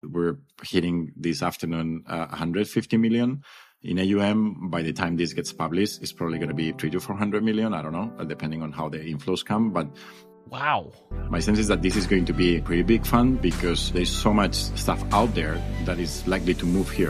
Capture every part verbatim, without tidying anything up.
we're hitting this afternoon uh, one hundred fifty million in A U M. By the time this gets published, it's probably going to be three to four hundred million. I don't know, depending on how the inflows come. But wow, my sense is that this is going to be a pretty big fund because there's so much stuff out there that is likely to move here.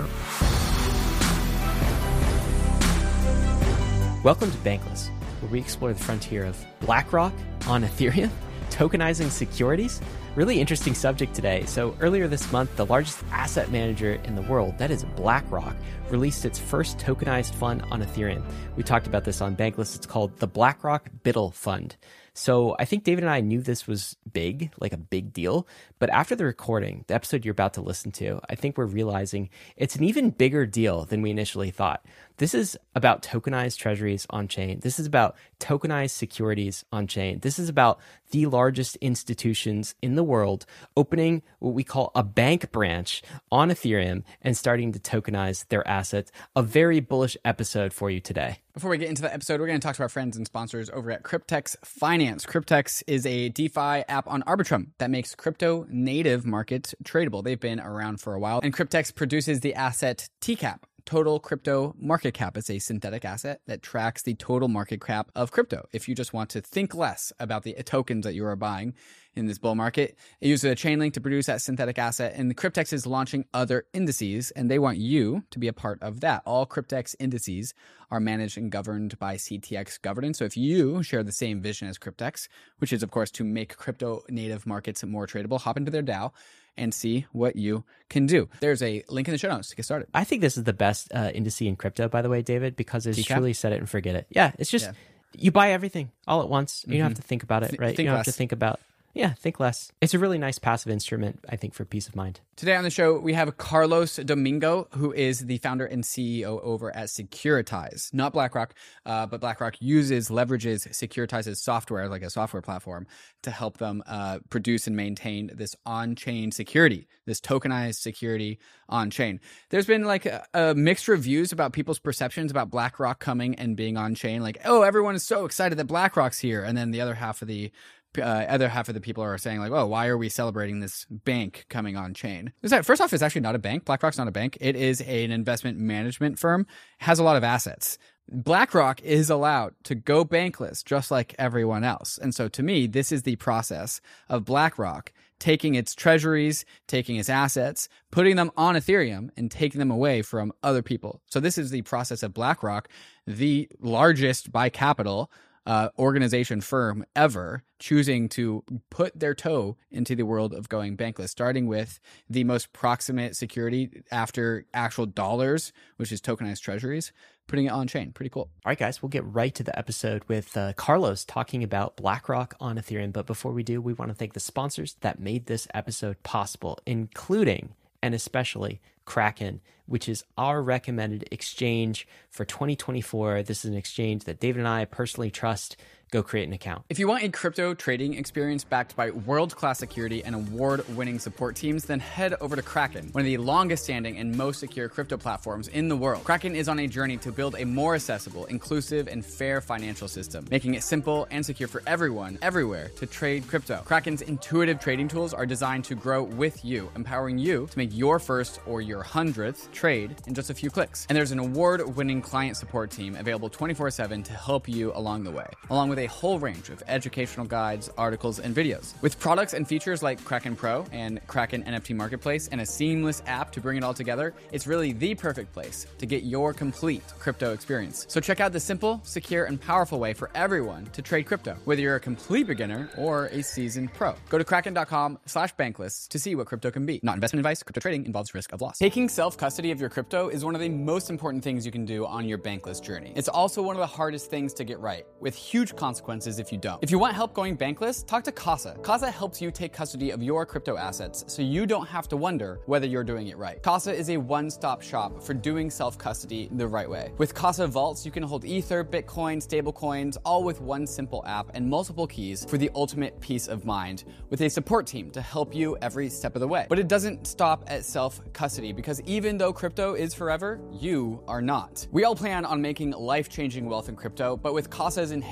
Welcome to Bankless, where we explore the frontier of BlackRock on Ethereum, tokenizing securities. Really interesting subject today. So earlier this month, the largest asset manager in the world, that is BlackRock, released its first tokenized fund on Ethereum. We talked about this on Bankless. It's called the BlackRock BUIDL Fund. So I think David and I knew this was big, like a big deal. But after the recording, the episode you're about to listen to, I think we're realizing it's an even bigger deal than we initially thought. This is about tokenized treasuries on chain. This is about tokenized securities on chain. This is about the largest institutions in the world opening what we call a bank branch on Ethereum and starting to tokenize their assets. A very bullish episode for you today. Before we get into the episode, we're going to talk to our friends and sponsors over at Cryptex Finance. Cryptex is a DeFi app on Arbitrum that makes crypto native markets tradable. They've been around for a while, and Cryptex produces the asset T CAP. Total Crypto Market Cap. Is a synthetic asset that tracks the total market cap of crypto. If you just want to think less about the tokens that you are buying in this bull market, it uses a chain link to produce that synthetic asset, and the Cryptex is launching other indices, and they want you to be a part of that. All Cryptex indices are managed and governed by C T X governance. So if you share the same vision as Cryptex, which is, of course, to make crypto native markets more tradable, hop into their DAO and see what you can do. There's a link in the show notes to get started. I think this is the best uh, indice in crypto, by the way, David, because it's T CAP? truly set it and forget it. Yeah, it's just, Yeah. you buy everything all at once. You Mm-hmm. don't have to think about it, Th- right? think you don't less. have to think about, yeah, think less. It's a really nice passive instrument, I think, for peace of mind. Today on the show, we have Carlos Domingo, who is the founder and C E O over at Securitize. Not BlackRock, uh, but BlackRock uses, leverages Securitize's software, like a software platform, to help them uh, produce and maintain this on-chain security, this tokenized security on-chain. There's been like a, a mixed reviews about people's perceptions about BlackRock coming and being on-chain. Like, oh, everyone is so excited that BlackRock's here. And then the other half of the Uh, other half of the people are saying like, oh, why are we celebrating this bank coming on chain? Is that, first off, it's actually not a bank. BlackRock's not a bank. It is a, an investment management firm, has a lot of assets. BlackRock is allowed to go bankless just like everyone else. And so to me, this is the process of BlackRock taking its treasuries, taking its assets, putting them on Ethereum and taking them away from other people. So this is the process of BlackRock, the largest by capital Uh, organization firm ever, choosing to put their toe into the world of going bankless, starting with the most proximate security after actual dollars, which is tokenized treasuries, putting it on chain. Pretty cool. All right, guys, we'll get right to the episode with uh, Carlos talking about BlackRock on Ethereum. But before we do, we want to thank the sponsors that made this episode possible, including and especially Kraken, which is our recommended exchange for twenty twenty-four. This is an exchange that David and I personally trust. Go create an account. If you want a crypto trading experience backed by world-class security and award-winning support teams, then head over to Kraken, one of the longest-standing and most secure crypto platforms in the world. Kraken is on a journey to build a more accessible, inclusive, and fair financial system, making it simple and secure for everyone, everywhere, to trade crypto. Kraken's intuitive trading tools are designed to grow with you, empowering you to make your first or your hundredth trade in just a few clicks. And there's an award-winning client support team available twenty-four seven to help you along the way, along with a whole range of educational guides, articles, and videos. With products and features like Kraken Pro and Kraken N F T Marketplace and a seamless app to bring it all together, it's really the perfect place to get your complete crypto experience. So check out the simple, secure, and powerful way for everyone to trade crypto, whether you're a complete beginner or a seasoned pro. Go to kraken.com slash bankless to see what crypto can be. Not investment advice. Crypto trading involves risk of loss. Taking self-custody of your crypto is one of the most important things you can do on your bankless journey. It's also one of the hardest things to get right, with huge consequences if you don't. If you want help going bankless, talk to Casa. Casa helps you take custody of your crypto assets so you don't have to wonder whether you're doing it right. Casa is a one-stop shop for doing self-custody the right way. With Casa Vaults, you can hold Ether, Bitcoin, stablecoins, all with one simple app and multiple keys for the ultimate peace of mind, with a support team to help you every step of the way. But it doesn't stop at self-custody, because even though crypto is forever, you are not. We all plan on making life-changing wealth in crypto, but with Casa's inheritance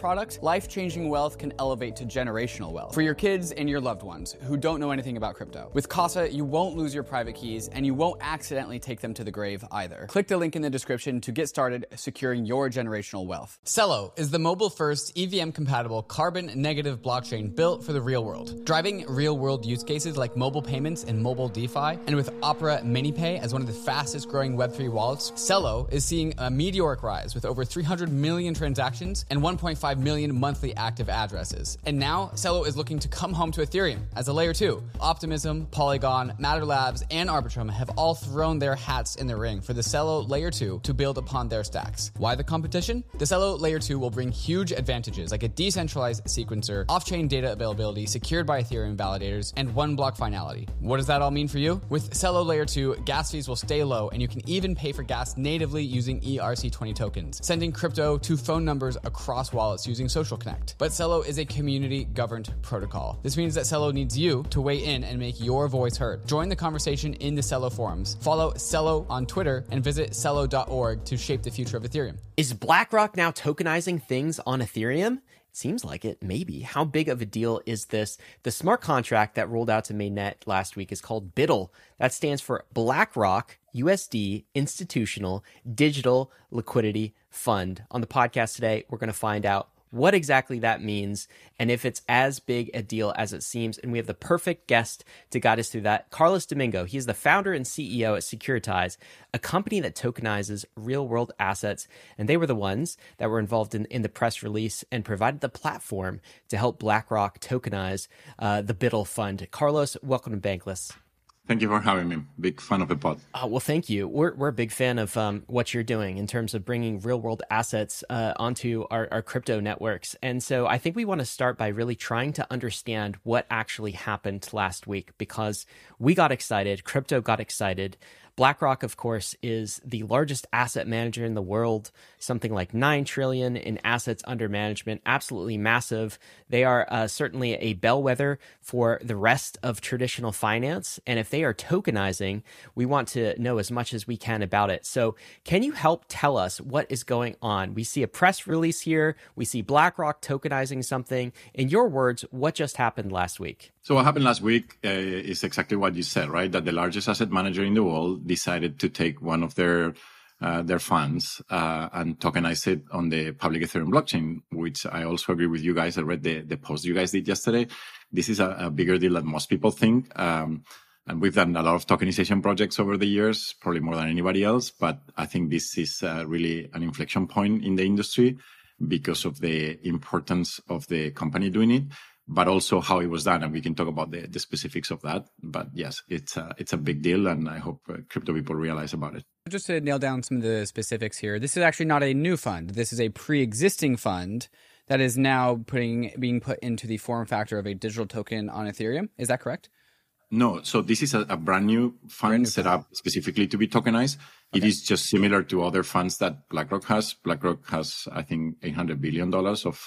product, life-changing wealth can elevate to generational wealth for your kids and your loved ones who don't know anything about crypto. With Casa, you won't lose your private keys and you won't accidentally take them to the grave either. Click the link in the description to get started securing your generational wealth. Celo is the mobile-first E V M-compatible carbon-negative blockchain built for the real world, driving real-world use cases like mobile payments and mobile DeFi. And with Opera MiniPay as one of the fastest-growing Web three wallets, Celo is seeing a meteoric rise with over three hundred million transactions and one point five million monthly active addresses. And now, Celo is looking to come home to Ethereum as a layer two. Optimism, Polygon, Matter Labs, and Arbitrum have all thrown their hats in the ring for the Celo layer two to build upon their stacks. Why the competition? The Celo layer two will bring huge advantages like a decentralized sequencer, off-chain data availability secured by Ethereum validators, and one block finality. What does that all mean for you? With Celo layer two, gas fees will stay low and you can even pay for gas natively using E R C twenty tokens, sending crypto to phone numbers across wallets using Social Connect. But Celo is a community-governed protocol. This means that Celo needs you to weigh in and make your voice heard. Join the conversation in the Celo forums. Follow Celo on Twitter and visit celo dot org to shape the future of Ethereum. Is BlackRock now tokenizing things on Ethereum? Seems like it, maybe. How big of a deal is this? The smart contract that rolled out to mainnet last week is called B I D L. That stands for BlackRock U S D Institutional Digital Liquidity Fund. On the podcast today, we're going to find out what exactly that means and if it's as big a deal as it seems. And we have the perfect guest to guide us through that. Carlos Domingo. He is the founder and C E O at Securitize, a company that tokenizes real-world assets. And they were the ones that were involved in, in the press release and provided the platform to help BlackRock tokenize uh, the B I D L fund. Carlos, welcome to Bankless. Thank you for having me. Big fan of the pod. Uh, well, thank you. We're we're a big fan of um, what you're doing in terms of bringing real world assets uh, onto our, our crypto networks. And so I think we want to start by really trying to understand what actually happened last week, because we got excited. Crypto got excited. BlackRock, of course, is the largest asset manager in the world, something like nine trillion dollars in assets under management, absolutely massive. They are uh, certainly a bellwether for the rest of traditional finance. And if they are tokenizing, we want to know as much as we can about it. So can you help tell us what is going on? We see a press release here. We see BlackRock tokenizing something. In your words, what just happened last week? So what happened last week uh, is exactly what you said, right? That the largest asset manager in the world decided to take one of their uh, their funds uh, and tokenize it on the public Ethereum blockchain, which I also agree with you guys. I read the, the post you guys did yesterday. This is a, a bigger deal than most people think. Um, and we've done a lot of tokenization projects over the years, probably more than anybody else. But I think this is uh, really an inflection point in the industry because of the importance of the company doing it, but also how it was done. And we can talk about the, the specifics of that. But yes, it's a, it's a big deal, and I hope uh, crypto people realize about it. Just to nail down some of the specifics here, this is actually not a new fund. This is a pre-existing fund that is now putting being put into the form factor of a digital token on Ethereum. Is that correct? No. So this is a, a brand new fund brand new set fund. up specifically to be tokenized. Okay. It is just similar to other funds that BlackRock has. BlackRock has, I think, eight hundred billion dollars of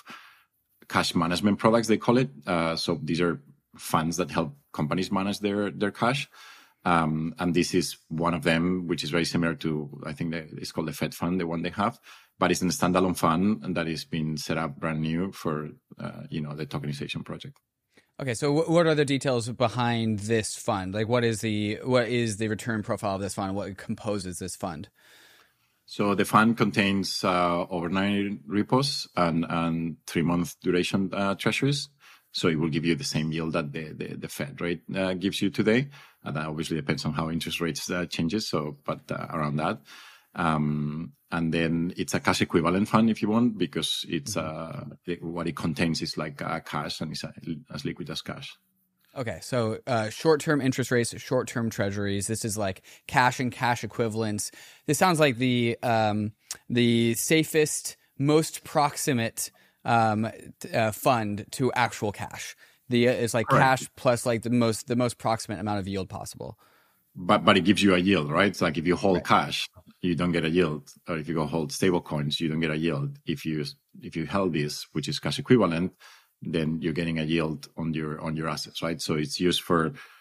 cash management products, they call it. Uh, so these are funds that help companies manage their, their cash. Um, and this is one of them, which is very similar to, I think that it's called the Fed Fund, the one they have, but it's a standalone fund and that is being set up brand new for, uh, you know, the tokenization project. Okay. So w- what are the details behind this fund? Like what is the, what is the return profile of this fund? What composes this fund? So the fund contains uh, overnight repos and, and three-month duration uh, treasuries. So it will give you the same yield that the, the, the Fed rate uh, gives you today. And that obviously depends on how interest rates uh, changes. So, but uh, around that. Um, and then it's a cash equivalent fund if you want, because it's uh, it, what it contains is like uh, cash and it's uh, as liquid as cash. Okay, so uh, short-term interest rates, short-term treasuries. This is like cash and cash equivalents. This sounds like the um, the safest, most proximate um, uh, fund to actual cash. The uh, it's like Correct. cash plus like the most the most proximate amount of yield possible. But but it gives you a yield, right? It's like if you hold right. cash, you don't get a yield, or if you go hold stable coins, you don't get a yield. If you if you held this, which is cash equivalent, then you're getting a yield on your on your assets, right? So it's used for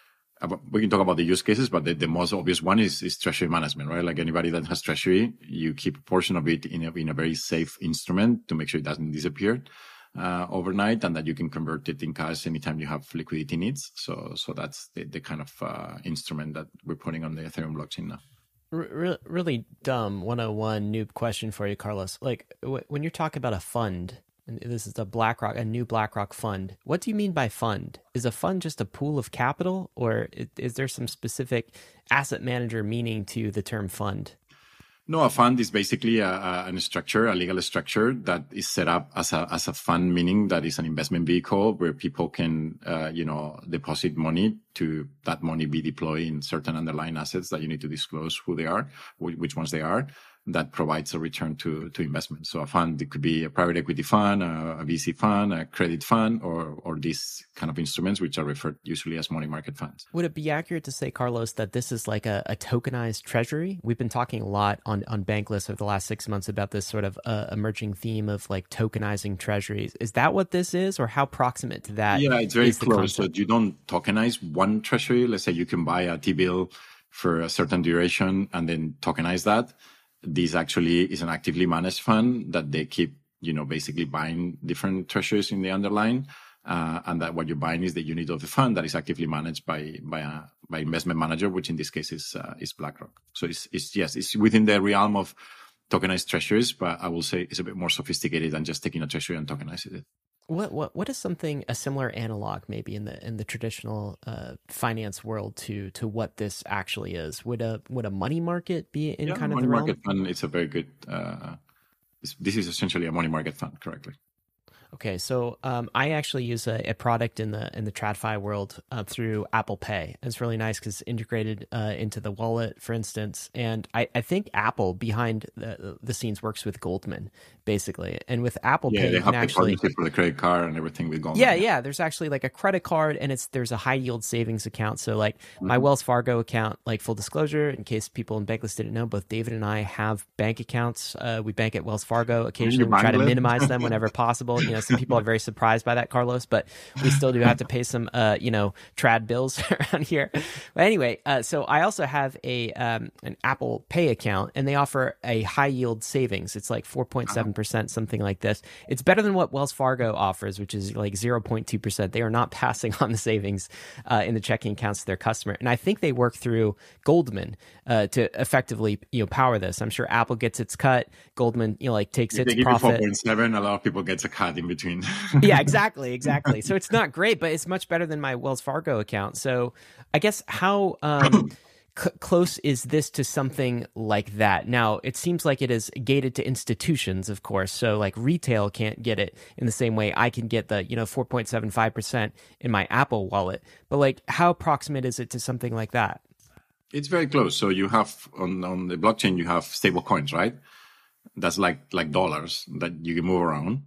about, we can talk about the use cases, but the, the most obvious one is, is treasury management, right? Like anybody that has treasury, you keep a portion of it in a, in a very safe instrument to make sure it doesn't disappear uh, overnight, and that you can convert it in cash anytime you have liquidity needs. So, so that's the, the kind of uh, instrument that we're putting on the Ethereum blockchain now. Re- really dumb one oh one noob question for you, Carlos. Like w- when you're talking about a fund, and this is a BlackRock, a new BlackRock fund. What do you mean by fund? Is a fund just a pool of capital, or is there some specific asset manager meaning to the term fund? No, a fund is basically a, a, a structure, a legal structure that is set up as a as a fund, meaning that is an investment vehicle where people can, uh, you know, deposit money to that money be deployed in certain underlying assets that you need to disclose who they are, which ones they are. That provides a return to, to investment. So a fund, it could be a private equity fund, a, a V C fund, a credit fund, or, or these kind of instruments, which are referred usually as money market funds. Would it be accurate to say, Carlos, that this is like a, a tokenized treasury? We've been talking a lot on, on Bankless over the last six months about this sort of uh, emerging theme of like tokenizing treasuries. Is that what this is, or how proximate to that? Yeah, it's very close. So you don't tokenize one treasury. Let's say you can buy a T-bill for a certain duration and then tokenize that. This actually is an actively managed fund that they keep, you know, basically buying different treasuries in the underlying, uh, and that what you're buying is the unit of the fund that is actively managed by by a by investment manager, which in this case is uh, is BlackRock. So it's it's yes, it's within the realm of tokenized treasuries, but I will say it's a bit more sophisticated than just taking a treasury and tokenizing it. What what what is something a similar analog maybe in the in the traditional uh, finance world to to what this actually is? Would a would a money market be in yeah, kind of money the realm? market fund? It's a very good. Uh, this is essentially a money market fund, correctly. Okay, so um, I actually use a, a product in the in the TradFi world uh, through Apple Pay. It's really nice because it's integrated uh, into the wallet, for instance. And I, I think Apple behind the, the scenes works with Goldman, basically. And with Apple yeah, Pay, they you have can the actually partnership for the credit card and everything with Goldman. Yeah, yeah. There's actually like a credit card, and it's there's a high yield savings account. So like mm-hmm. my Wells Fargo account, like full disclosure, in case people in Bankless didn't know, both David and I have bank accounts. Uh, we bank at Wells Fargo. Occasionally, we try to minimize them whenever possible. You know, some people are very surprised by that, Carlos, but we still do have to pay some, uh, you know, trad bills around here. But anyway, uh, so I also have a um, an Apple Pay account, and they offer a high yield savings. It's like four point seven percent, something like this. It's better than what Wells Fargo offers, which is like zero point two percent. They are not passing on the savings uh, in the checking accounts to their customer. And I think they work through Goldman uh, to effectively, you know, power this. I'm sure Apple gets its cut. Goldman, you know, like takes if its they give profit. four point seven, a lot of people get a cut in between. Yeah, exactly, exactly. So it's not great, but it's much better than my Wells Fargo account. So I guess how um, c- close is this to something like that? Now, it seems like it is gated to institutions, of course. So like retail can't get it in the same way I can get the, you know, four point seven five percent in my Apple wallet. But like how proximate is it to something like that? It's very close. So you have on, on the blockchain, you have stable coins, right? That's like like dollars that you can move around.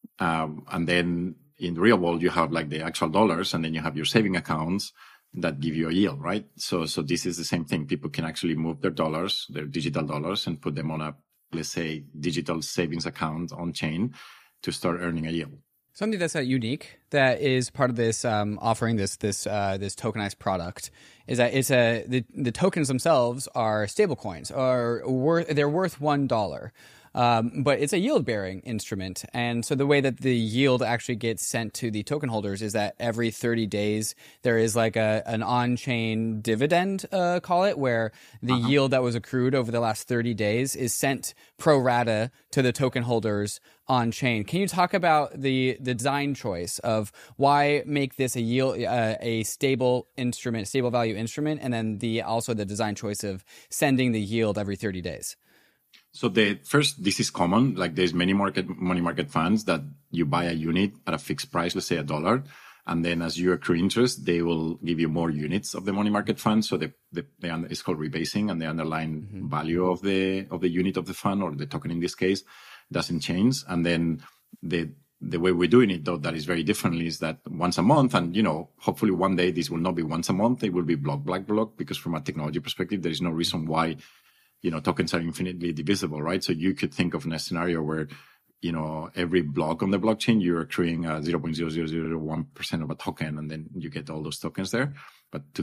Um, and then in the real world, you have like the actual dollars, and then you have your saving accounts that give you a yield, right? So, so this is the same thing. People can actually move their dollars, their digital dollars, and put them on a, let's say, digital savings account on chain to start earning a yield. Something that's uh, unique that is part of this um, offering, this this uh, this tokenized product, is that it's a the, the tokens themselves are stable coins, or worth they're worth one dollar. Um, but it's a yield-bearing instrument. And so the way that the yield actually gets sent to the token holders is that every thirty days, there is like a an on-chain dividend, uh, call it, where the uh-huh. yield that was accrued over the last thirty days is sent pro rata to the token holders on-chain. Can you talk about the, the design choice of why make this a yield, uh, a stable instrument, stable value instrument, and then the also the design choice of sending the yield every thirty days? So the first, this is common. Like there's many market money market funds that you buy a unit at a fixed price, let's say a dollar, and then as you accrue interest, they will give you more units of the money market fund. So the, the, the it's called rebasing, and the underlying mm-hmm. value of the of the unit of the fund, or the token in this case, doesn't change. And then the the way we're doing it, though, that is very differently, is that once a month, and you know, hopefully one day this will not be once a month, it will be block, block, block, because from a technology perspective, there is no reason why. You know, tokens are infinitely divisible, right? So you could think of a scenario where, you know, every block on the blockchain, you're accruing a zero point zero zero zero one percent of a token, and then you get all those tokens there. But today,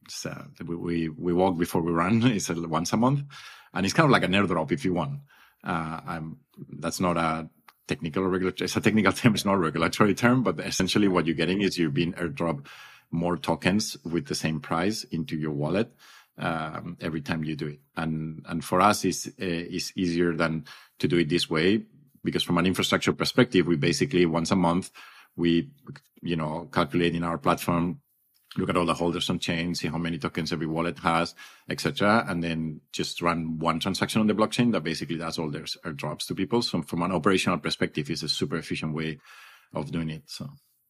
It's, uh, we, we we walk before we run. It's a, once a month, and it's kind of like an airdrop if you want. Uh, I'm, that's not a technical or regulatory. It's a technical term. It's not a regulatory term, but essentially what you're getting is you're being airdrop more tokens with the same price into your wallet um, every time you do it. And and for us, it's uh, it's easier than to do it this way, because from an infrastructure perspective, we basically once a month we you know calculate in our platform, look at all the holders on chain, see how many tokens every wallet has, et cetera, and then just run one transaction on the blockchain that basically does all their airdrops to people. So from an operational perspective, it's a super efficient way of doing it. So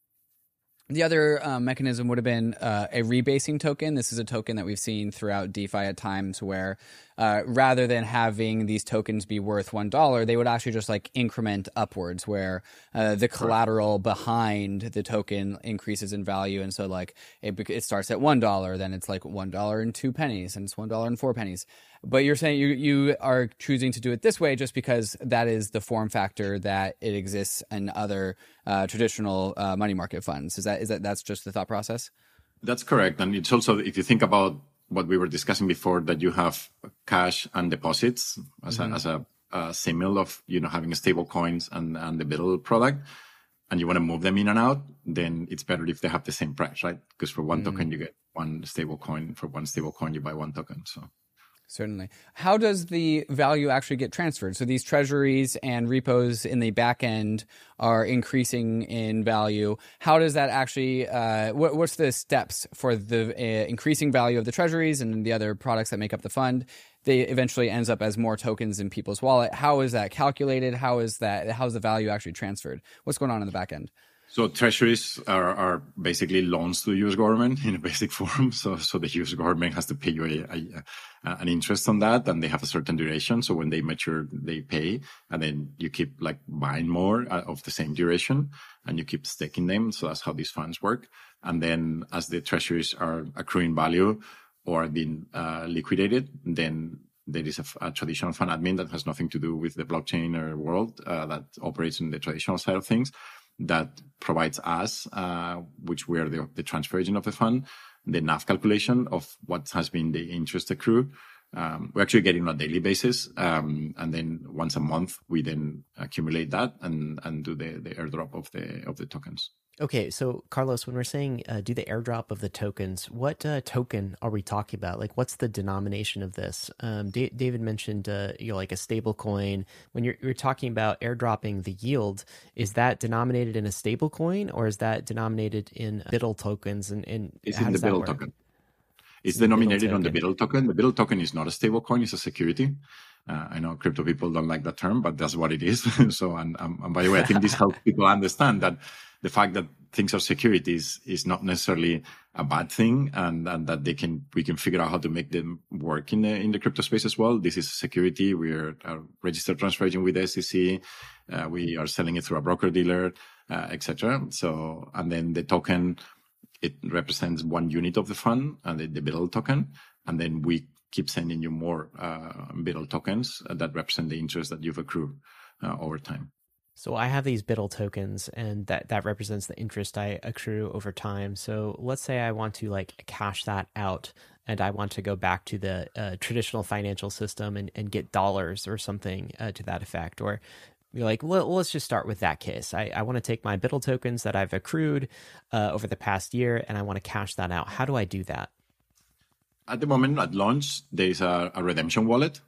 the other uh, mechanism would have been uh, a rebasing token. This is a token that we've seen throughout DeFi at times where uh, rather than having these tokens be worth one dollar, they would actually just like increment upwards where uh, the collateral behind the token increases in value. And so like it, it starts at one dollar, then it's like one dollar and two pennies, and it's one dollar and four pennies. But you're saying you you are choosing to do it this way just because that is the form factor that it exists in other uh, traditional uh, money market funds. Is that is that that's just the thought process? That's correct. And it's also, if you think about what we were discussing before, that you have cash and deposits as mm-hmm. a, as a, a symbol of, you know, having stable coins and, and the BUIDL product, and you want to move them in and out, then it's better if they have the same price, right? Because for one mm-hmm. token, you get one stable coin. For one stable coin, you buy one token. So. Certainly. How does the value actually get transferred? So these treasuries and repos in the back end are increasing in value. How does that actually, uh, what, what's the steps for the uh, increasing value of the treasuries and the other products that make up the fund? They eventually ends up as more tokens in people's wallet. How is that calculated? How is that, how is the value actually transferred? What's going on in the back end? So treasuries are, are basically loans to the U S government in a basic form. So, so the U S government has to pay you a, a, a, an interest on that, and they have a certain duration. So when they mature, they pay, and then you keep like buying more of the same duration, and you keep staking them. So that's how these funds work. And then as the treasuries are accruing value or being uh, liquidated, then there is a, a traditional fund admin that has nothing to do with the blockchain or world uh, that operates in the traditional side of things, that provides us, uh, which we are the, the transfer agent of the fund, the N A V calculation of what has been the interest accrued. Um, we're actually getting on a daily basis. Um, and then once a month, we then accumulate that and, and do the, the airdrop of the, of the tokens. Okay, so Carlos, when we're saying uh, do the airdrop of the tokens, what uh, token are we talking about? Like, what's the denomination of this? Um, D- David mentioned, uh, you know, like a stable coin. When you're, you're talking about airdropping the yield, is that denominated in a stable coin, or is that denominated in BUIDL tokens? And, and it's how in the does that BUIDL work? token. It's denominated on the BUIDL token. The BUIDL token is not a stable coin; it's a security. Uh, I know crypto people don't like that term, but that's what it is. so, and, um, and by the way, I think this helps people understand that the fact that things are securities is not necessarily a bad thing, and, and that they can, we can figure out how to make them work in the, in the crypto space as well. This is a security. We are a registered transfer agent with the S E C. Uh, we are selling it through a broker dealer, uh, et cetera. So, and then the token, it represents one unit of the fund, and the, the BUIDL token. And then we keep sending you more, uh, BUIDL tokens that represent the interest that you've accrued, uh, over time. So I have these BUIDL tokens, and that, that represents the interest I accrue over time. So let's say I want to like cash that out, and I want to go back to the uh, traditional financial system and, and get dollars or something uh, to that effect. Or you're like, well, let's just start with that case. I, I want to take my BUIDL tokens that I've accrued uh, over the past year, and I want to cash that out. How do I do that? At the moment, at launch, there's a, a redemption wallet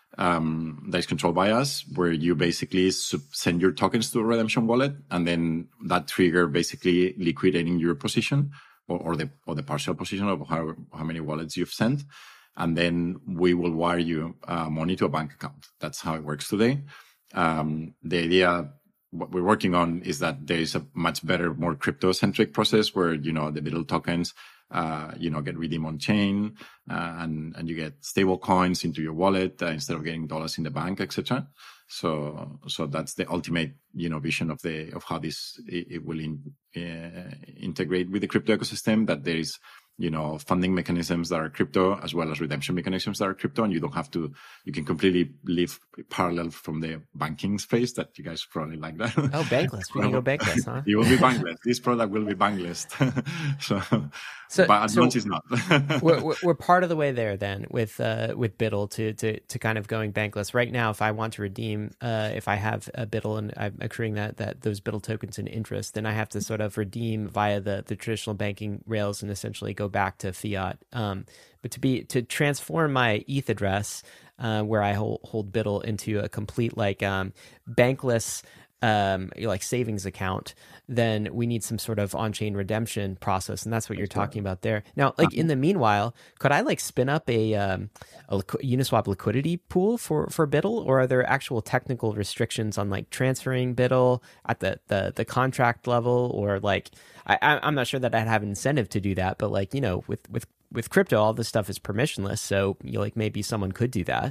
um, that is controlled by us, where you basically sub- send your tokens to a redemption wallet, and then that trigger basically liquidating your position or, or the or the partial position of how, how many wallets you've sent. And then we will wire you uh, money to a bank account. That's how it works today. Um, the idea, what we're working on is that there is a much better, more crypto-centric process where, you know, the BUIDL tokens, uh, you know, get redeemed on chain, uh, and, and you get stable coins into your wallet uh, instead of getting dollars in the bank, et cetera. So, so that's the ultimate, you know, vision of the, of how this, it, it will in, uh, integrate with the crypto ecosystem, that there is you know, funding mechanisms that are crypto as well as redemption mechanisms that are crypto. And you don't have to, you can completely live parallel from the banking space that you guys probably like that. Oh, bankless. We can go bankless, huh? You will be bankless. This product will be bankless. so, so, but at so launch is not. we're, we're, we're part of the way there then with, uh, with Biddle to, to, to kind of going bankless. Right now, if I want to redeem, uh, if I have a Biddle and I'm accruing that, that those Biddle tokens in interest, then I have to sort of redeem via the, the traditional banking rails and essentially go back to fiat. Um, but to be to transform my E T H address, uh, where I hold, hold Biddle into a complete like um, bankless um, like savings account, then we need some sort of on-chain redemption process, and that's what you're talking about there. Now, like in the meanwhile, could I like spin up a, um, a Uniswap liquidity pool for for Biddle, or are there actual technical restrictions on like transferring Biddle at the the, the contract level, or like I, I'm not sure that I'd have an incentive to do that, but like you know with with with crypto, all this stuff is permissionless, so you know, like maybe someone could do that.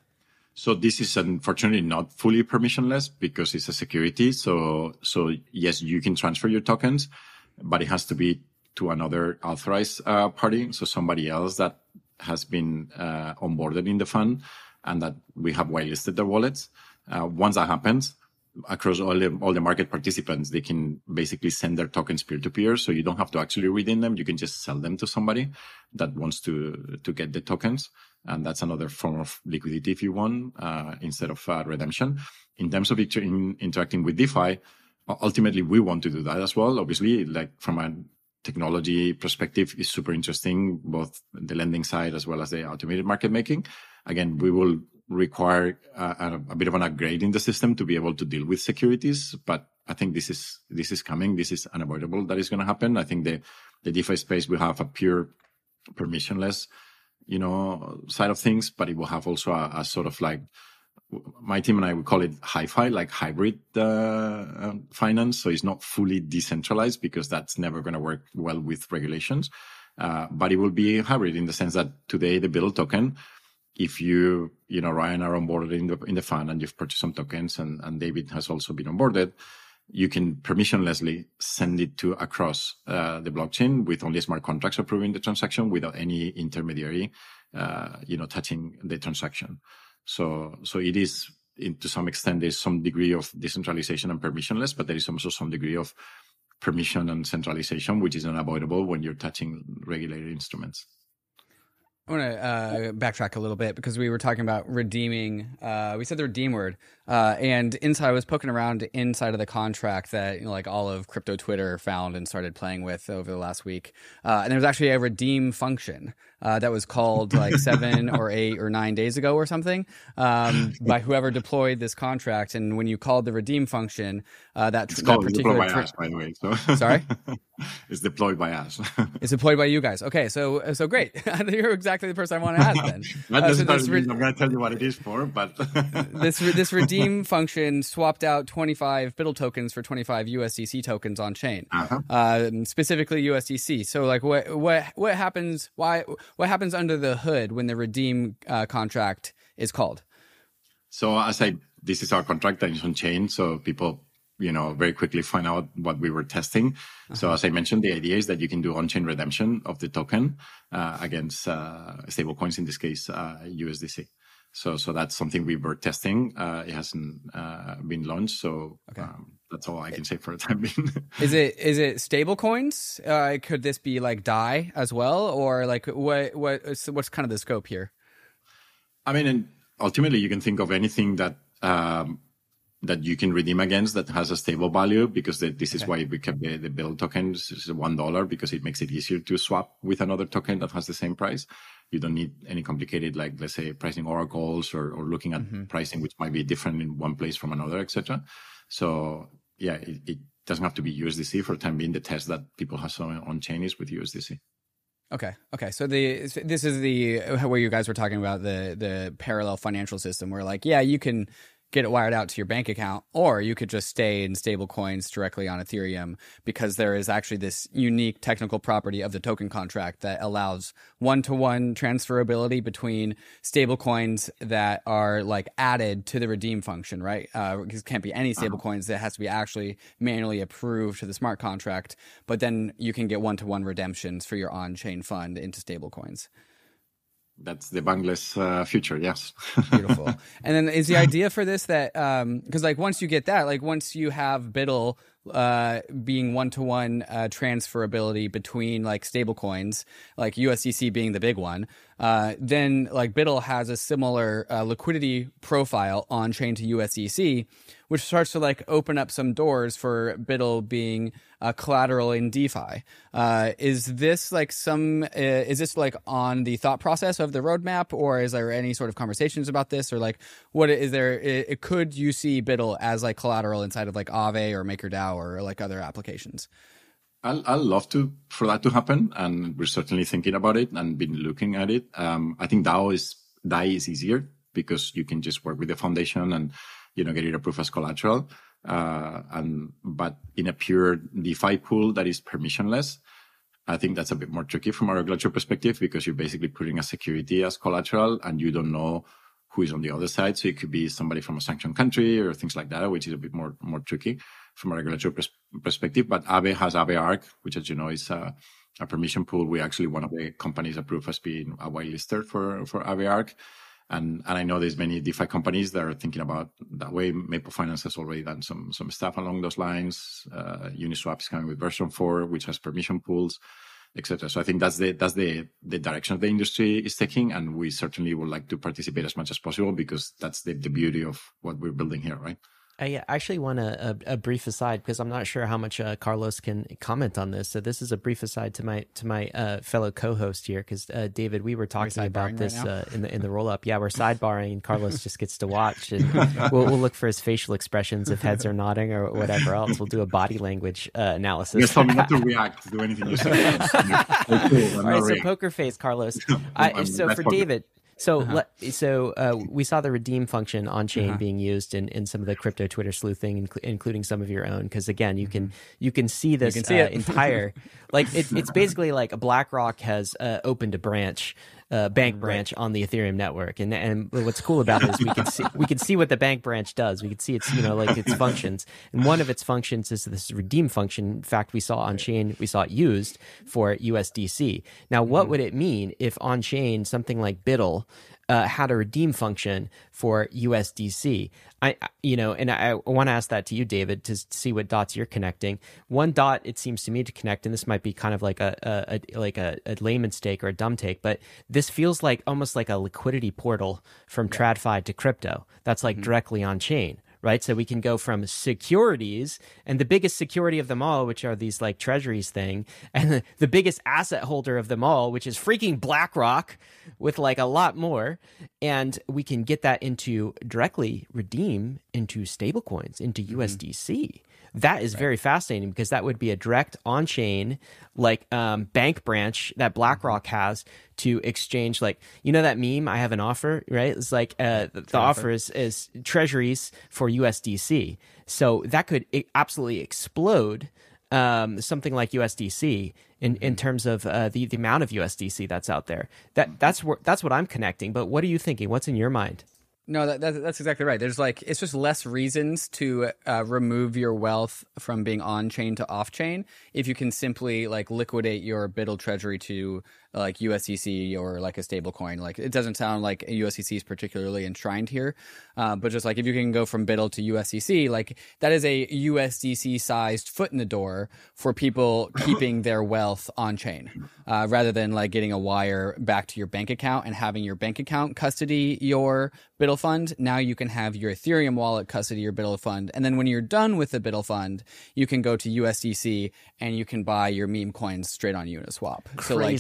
So this is unfortunately not fully permissionless because it's a security. So, so yes, you can transfer your tokens, but it has to be to another authorized uh, party. So somebody else that has been uh, onboarded in the fund and that we have whitelisted their wallets. Uh, once that happens, across all the, all the market participants, they can basically send their tokens peer-to-peer. So you don't have to actually redeem them. You can just sell them to somebody that wants to, to get the tokens. And that's another form of liquidity if you want, uh, instead of uh, redemption. In terms of inter- in interacting with DeFi, ultimately we want to do that as well. Obviously, like from a technology perspective, is super interesting, both the lending side as well as the automated market making. Again, we will require a, a bit of an upgrade in the system to be able to deal with securities, but I think this is this is coming. This is unavoidable. That is going to happen. I think the the DeFi space will have a pure permissionless, you know, side of things, but it will have also a, a sort of like, my team and I would call it hi-fi, like hybrid uh, uh, finance. So it's not fully decentralized because that's never going to work well with regulations. Uh, but it will be hybrid in the sense that today the Biddle token, if you, you know, Ryan are onboarded in the in the fund and you've purchased some tokens, and, and David has also been onboarded, you can permissionlessly send it to across uh, the blockchain with only smart contracts approving the transaction without any intermediary, uh, you know, touching the transaction. So, so it is, in, to some extent, there's some degree of decentralization and permissionless, but there is also some degree of permission and centralization, which is unavoidable when you're touching regulated instruments. I want to uh, backtrack a little bit because we were talking about redeeming. Uh, we said the redeem word, uh, and inside I was poking around inside of the contract that, you know, like all of crypto Twitter found and started playing with over the last week. Uh, and there was actually a redeem function uh, that was called like seven or eight or nine days ago or something um, by whoever deployed this contract. And when you called the redeem function, uh, that, tr- it's called, that particular deployed by tr- us, by the way. So. Sorry, it's deployed by us. It's deployed by you guys. Okay, so so great. You're exactly the person I want to ask then. That Uh, so doesn't this re- re- I'm going to tell you what it is for, but this re- this redeem function swapped out twenty-five Biddle tokens for twenty-five U S D C tokens on chain, uh-huh. uh, specifically U S D C. So, like, what what what happens? Why what happens under the hood when the redeem uh, contract is called? So, as I this is our contract that is on chain, so people, you know, very quickly find out what we were testing. Uh-huh. So as I mentioned, the idea is that you can do on-chain redemption of the token uh, against uh, stable coins, in this case, uh, U S D C. So so that's something we were testing. Uh, it hasn't uh, been launched. So okay. um, that's all I can say for the time being. Is it is it stable coins? Uh, could this be like D A I as well? Or like what what what's kind of the scope here? I mean, and ultimately, you can think of anything that um, that you can redeem against that has a stable value, because the, this okay. is why we kept the, the Biddle token. This is one dollar because it makes it easier to swap with another token that has the same price. You don't need any complicated, like, let's say, pricing oracles or, or looking at mm-hmm. pricing, which might be different in one place from another, et cetera. So, yeah, it, it doesn't have to be U S D C for the time being. The test that people have on, on chain is with U S D C. Okay. Okay. So the this is the where you guys were talking about the the parallel financial system where, like, yeah, you can get it wired out to your bank account, or you could just stay in stable coins directly on Ethereum, because there is actually this unique technical property of the token contract that allows one-to-one transferability between stable coins that are like added to the redeem function, right? Uh, because it can't be any stable coins. That has to be actually manually approved to the smart contract, but then you can get one-to-one redemptions for your on-chain fund into stable coins. That's the bankless uh, future, yes. Beautiful. And then is the idea for this that, um, because like once you get that, like once you have BUIDL uh, being one-to-one uh, transferability between like stable coins, like U S D C being the big one, uh, then like BUIDL has a similar uh, liquidity profile on chain to U S D C, which starts to like open up some doors for BUIDL being uh, collateral in DeFi. Uh, is this like some, uh, is this like on the thought process of the roadmap, or is there any sort of conversations about this, or like what is there, it, it, could you see BUIDL as like collateral inside of like Aave or MakerDAO or like other applications? I'll, I'll love to for that to happen, and we're certainly thinking about it and been looking at it. Um, I think DAO is D A I is easier because you can just work with the foundation and you know get it approved as collateral. Uh, and but in a pure DeFi pool that is permissionless, I think that's a bit more tricky from a regulatory perspective, because you're basically putting a security as collateral and you don't know who is on the other side. So it could be somebody from a sanctioned country or things like that, which is a bit more more tricky from a regulatory pers- perspective. But Aave has Aave Arc, which, as you know, is a, a permission pool. We're actually one of the companies approved as being a whitelister for, for Aave Arc. And, and I know there's many DeFi companies that are thinking about that way. Maple Finance has already done some, some stuff along those lines. Uh, Uniswap is coming with version four, which has permission pools, et cetera. So I think that's the, that's the, the direction the industry is taking. And we certainly would like to participate as much as possible, because that's the, the beauty of what we're building here, right? I actually want a, a, a brief aside, because I'm not sure how much uh, Carlos can comment on this. So this is a brief aside to my to my uh, fellow co-host here, because uh, David, we were talking about this right uh, in the in the roll up. Yeah, we're sidebarring, and Carlos just gets to watch, and we'll, we'll look for his facial expressions if heads are nodding or whatever else. We'll do a body language uh, analysis. Yes, I'm not to react to do anything you say. All right, so poker face, Carlos. I, so for David. So, uh-huh. let, so uh, we saw the redeem function on chain uh-huh. being used in, in some of the crypto Twitter sleuthing, inc- including some of your own. Because again, you can you can see this can see uh, entire, like it, it's basically like BlackRock has uh, opened a branch, uh, bank branch right. on the Ethereum network, and and what's cool about it is we can see we can see what the bank branch does. We can see its you know like its functions, and one of its functions is this redeem function. In fact, we saw on chain we saw it used for U S D C. Now, what mm-hmm. would it mean if on chain something like BUIDL Uh, had a redeem function for U S D C? I, you know, and I, I want to ask that to you, David, to see what dots you're connecting. One dot, it seems to me to connect, and this might be kind of like a, a, a like a, a layman's take or a dumb take, but this feels like almost like a liquidity portal from yeah. TradFi to crypto. That's like mm-hmm. directly on chain. Right. So we can go from securities, and the biggest security of them all, which are these like treasuries thing, and the, the biggest asset holder of them all, which is freaking BlackRock, with like a lot more. And we can get that into directly redeem into stablecoins, into mm-hmm. U S D C. That is right. very fascinating, because that would be a direct on-chain like um, bank branch that BlackRock has to exchange, like, you know that meme, I have an offer, right? It's like uh, the, the offer is, is treasuries for U S D C. So that could absolutely explode um, something like U S D C in, in terms of uh, the, the amount of U S D C that's out there. That that's where, that's what I'm connecting. But what are you thinking? What's in your mind? No, that, that, that's exactly right. There's like, it's just less reasons to uh, remove your wealth from being on chain to off chain if you can simply like liquidate your BUIDL treasury to like U S D C or like a stable coin. Like, it doesn't sound like U S D C is particularly enshrined here, uh, but just like if you can go from BUIDL to U S D C, like that is a U S D C sized foot in the door for people keeping their wealth on chain, uh, rather than like getting a wire back to your bank account and having your bank account custody your BUIDL fund. Now you can have your Ethereum wallet custody your BUIDL fund, and then when you're done with the BUIDL fund, you can go to U S D C and you can buy your meme coins straight on Uniswap. Crazy. So like you're at,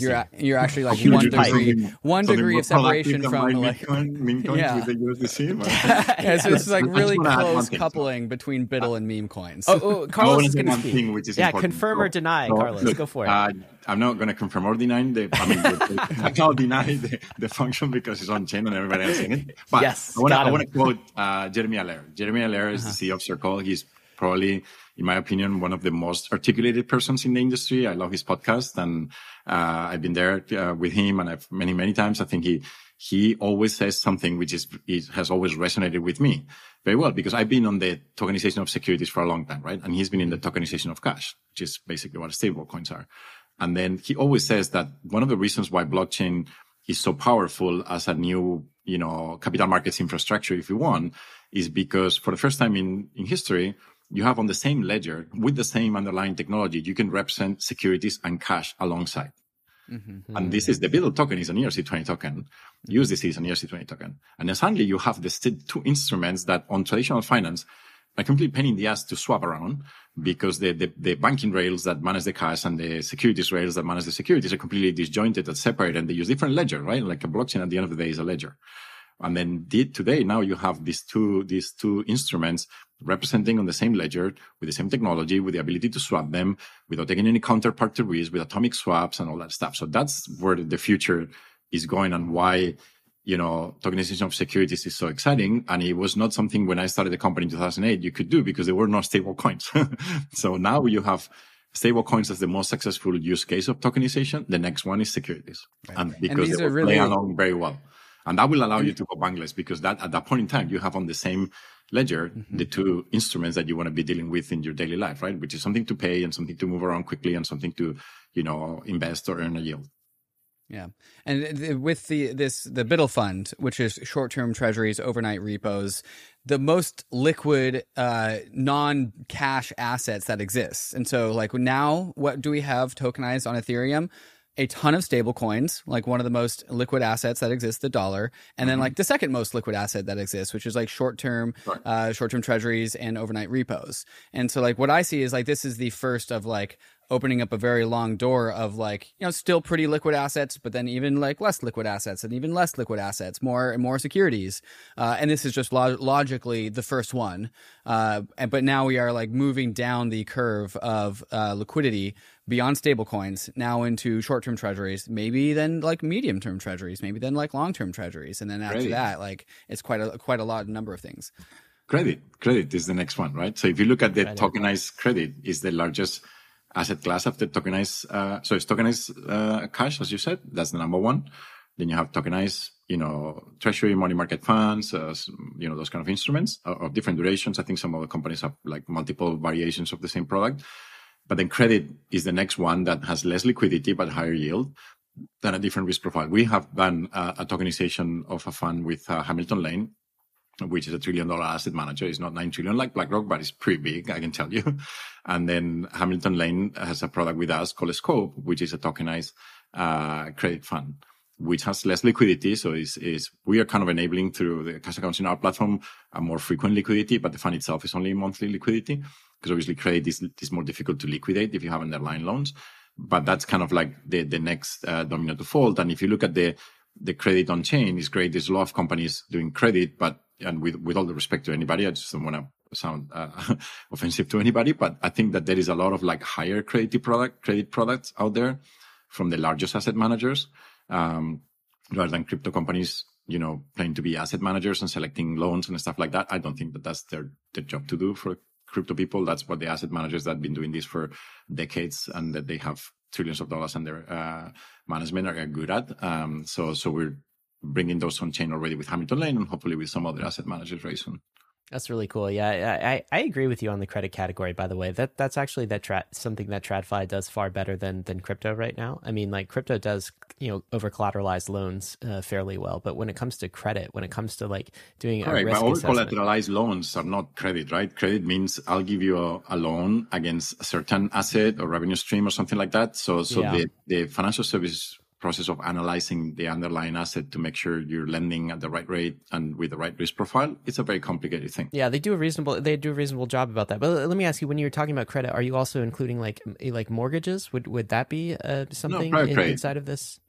you're actually like Huge one pipe. degree, Something- one something degree more of separation proactive than from my like, Bitcoin, meme coins Yeah. with the U S D C. but- yeah, so it's like I just really wanna add one close thing. coupling between Biddle and meme coins. Oh, oh I Carlos wanna is say going to one speak. thing which is yeah, important. confirm or So- deny, so, Carlos. look, Go for it. Uh, I'm not going to confirm or deny the. I mean, the, I cannot deny the, the function because it's on chain and everybody else in it. But Yes, I want to got I him. want to quote uh, Jeremy Allaire. Jeremy Allaire is Uh-huh. the C E O of Circle. He's probably, in my opinion, one of the most articulated persons in the industry. I love his podcast, and uh, I've been there uh, with him, and I've many many times. I think he he always says something which is it has always resonated with me very well, because I've been on the tokenization of securities for a long time, right? And he's been in the tokenization of cash, which is basically what stable coins are. And then he always says that one of the reasons why blockchain is so powerful as a new, you know, capital markets infrastructure, if you want, is because for the first time in, in history, you have on the same ledger with the same underlying technology, you can represent securities and cash alongside. Mm-hmm. And this is the Biddle token is an E R C twenty token. U S D C is an E R C twenty token. And then suddenly you have the two instruments that on traditional finance are completely pain in the ass to swap around, because the, the, the banking rails that manage the cash and the securities rails that manage the securities are completely disjointed and separate, and they use different ledger, right? Like a blockchain at the end of the day is a ledger. And then did today, now you have these two, these two instruments representing on the same ledger with the same technology, with the ability to swap them without taking any counterparty risk, with atomic swaps and all that stuff. So that's where the future is going, and why, you know, tokenization of securities is so exciting. And it was not something when I started the company in two thousand eight you could do, because there were no stable coins. So now you have stable coins as the most successful use case of tokenization. The next one is securities. Right. And And because these they are will really- play along very well. And that will allow you to go bankless, because that at that point in time, you have on the same ledger, Mm-hmm. the two instruments that you want to be dealing with in your daily life, right? Which is something to pay and something to move around quickly and something to, you know, invest or earn a yield. Yeah, and th- with the this the Biddle fund, which is short-term treasuries, overnight repos, the most liquid uh, non-cash assets that exists. And so, like now, what do we have tokenized on Ethereum? A ton of stable coins, like one of the most liquid assets that exists, the dollar, and then like the second most liquid asset that exists, which is like short-term, Right. uh, short-term treasuries and overnight repos. And so like what I see is like this is the first of like opening up a very long door of like, you know, still pretty liquid assets, but then even like less liquid assets and even less liquid assets, more and more securities. Uh, and this is just log- logically the first one. Uh, and, but now we are like moving down the curve of uh, liquidity beyond stablecoins now into short-term treasuries, maybe then like medium-term treasuries, maybe then like long-term treasuries. And then after Great. that, like it's quite a, quite a lot, number of things. Credit. Credit is the next one, right? So if you look at the Credit. tokenized credit, is the largest asset class after tokenized. Uh, so it's tokenized uh, cash, as you said. That's the number one. Then you have tokenized, you know, treasury, money market funds, uh, you know, those kind of instruments of, of different durations. I think some other companies have like multiple variations of the same product. But then credit is the next one that has less liquidity but higher yield, than a different risk profile. We have done uh, a tokenization of a fund with uh, Hamilton Lane, which is a trillion dollar asset manager. It's not nine trillion like BlackRock, but it's pretty big, I can tell you. And then Hamilton Lane has a product with us called Scope, which is a tokenized uh, credit fund, which has less liquidity. So is is we are kind of enabling through the cash accounts in our platform a more frequent liquidity, but the fund itself is only monthly liquidity, because obviously credit is, is more difficult to liquidate if you have underlying loans. But that's kind of like the the next uh, domino to fall. And if you look at the the credit on chain, is great. There's a lot of companies doing credit, but and with with all the respect to anybody, I just don't want to sound uh, offensive to anybody, but I think that there is a lot of like higher credit product credit products out there from the largest asset managers, um, rather than crypto companies, you know, playing to be asset managers and selecting loans and stuff like that. I don't think that that's their their job to do for crypto people. That's what the asset managers that have been doing this for decades and that they have trillions of dollars under uh, management are good at. Um, so so we're bringing those on chain already with Hamilton Lane and hopefully with some other asset managers very soon. That's really cool. Yeah, I, I, I agree with you on the credit category, by the way. That That's actually that tra- something that TradFi does far better than than crypto right now. I mean, like crypto does, you know, over-collateralized loans uh, fairly well. But when it comes to credit, when it comes to like doing Correct, a risk but assessment. over-collateralized loans are not credit, right? Credit means I'll give you a, a loan against a certain asset or revenue stream or something like that. So so Yeah. the, the financial service process of analyzing the underlying asset to make sure you're lending at the right rate and with the right risk profile, it's a very complicated thing. Yeah, they do a reasonable they do a reasonable job about that. But let me ask you, when you're talking about credit, are you also including like like mortgages? Would would that be uh, something private in, credit. inside of this?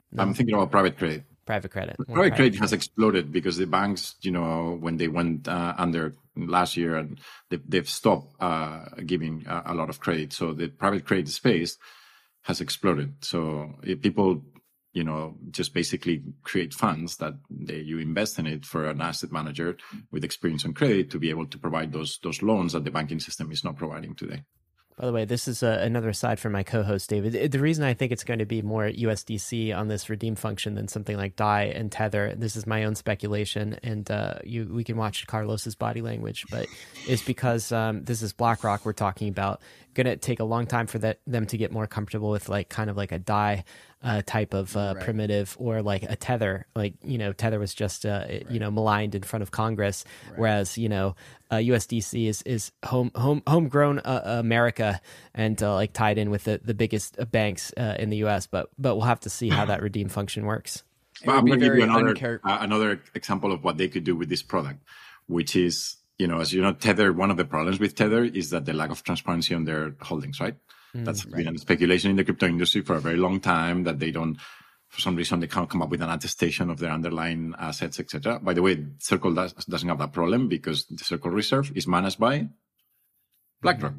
No. I'm thinking about private credit. Private credit. Private, private credit has exploded because the banks, you know, when they went uh, under last year, and they, they've stopped uh, giving uh, a lot of credit. So the private credit space has exploded. So if people, you know, just basically create funds that they, you invest in it for an asset manager with experience on credit to be able to provide those those loans that the banking system is not providing today. By the way, this is uh, another aside from my co-host, David. The reason I think it's going to be more U S D C on this redeem function than something like D A I and Tether, this is my own speculation, and uh, you we can watch Carlos's body language, but it's because um, this is BlackRock we're talking about. Going to take a long time for that, them to get more comfortable with like kind of like a D A I uh, type of uh, right. primitive, or like a Tether. Like, you know, Tether was just, uh, right. you know, maligned in front of Congress, right. whereas, you know, uh, U S D C is, is home, home, homegrown uh, America and uh, like tied in with the, the biggest banks uh, in the U S, but, but we'll have to see how that redeem function works. But I'm going to give you another, uncar- uh, another example of what they could do with this product, which is, you know, as you know, Tether, one of the problems with Tether is that the lack of transparency on their holdings, right? Mm, That's right. been a speculation in the crypto industry for a very long time that they don't, for some reason, they can't come up with an attestation of their underlying assets, et cetera. By the way, Circle does, doesn't have that problem because the Circle Reserve is managed by BlackRock.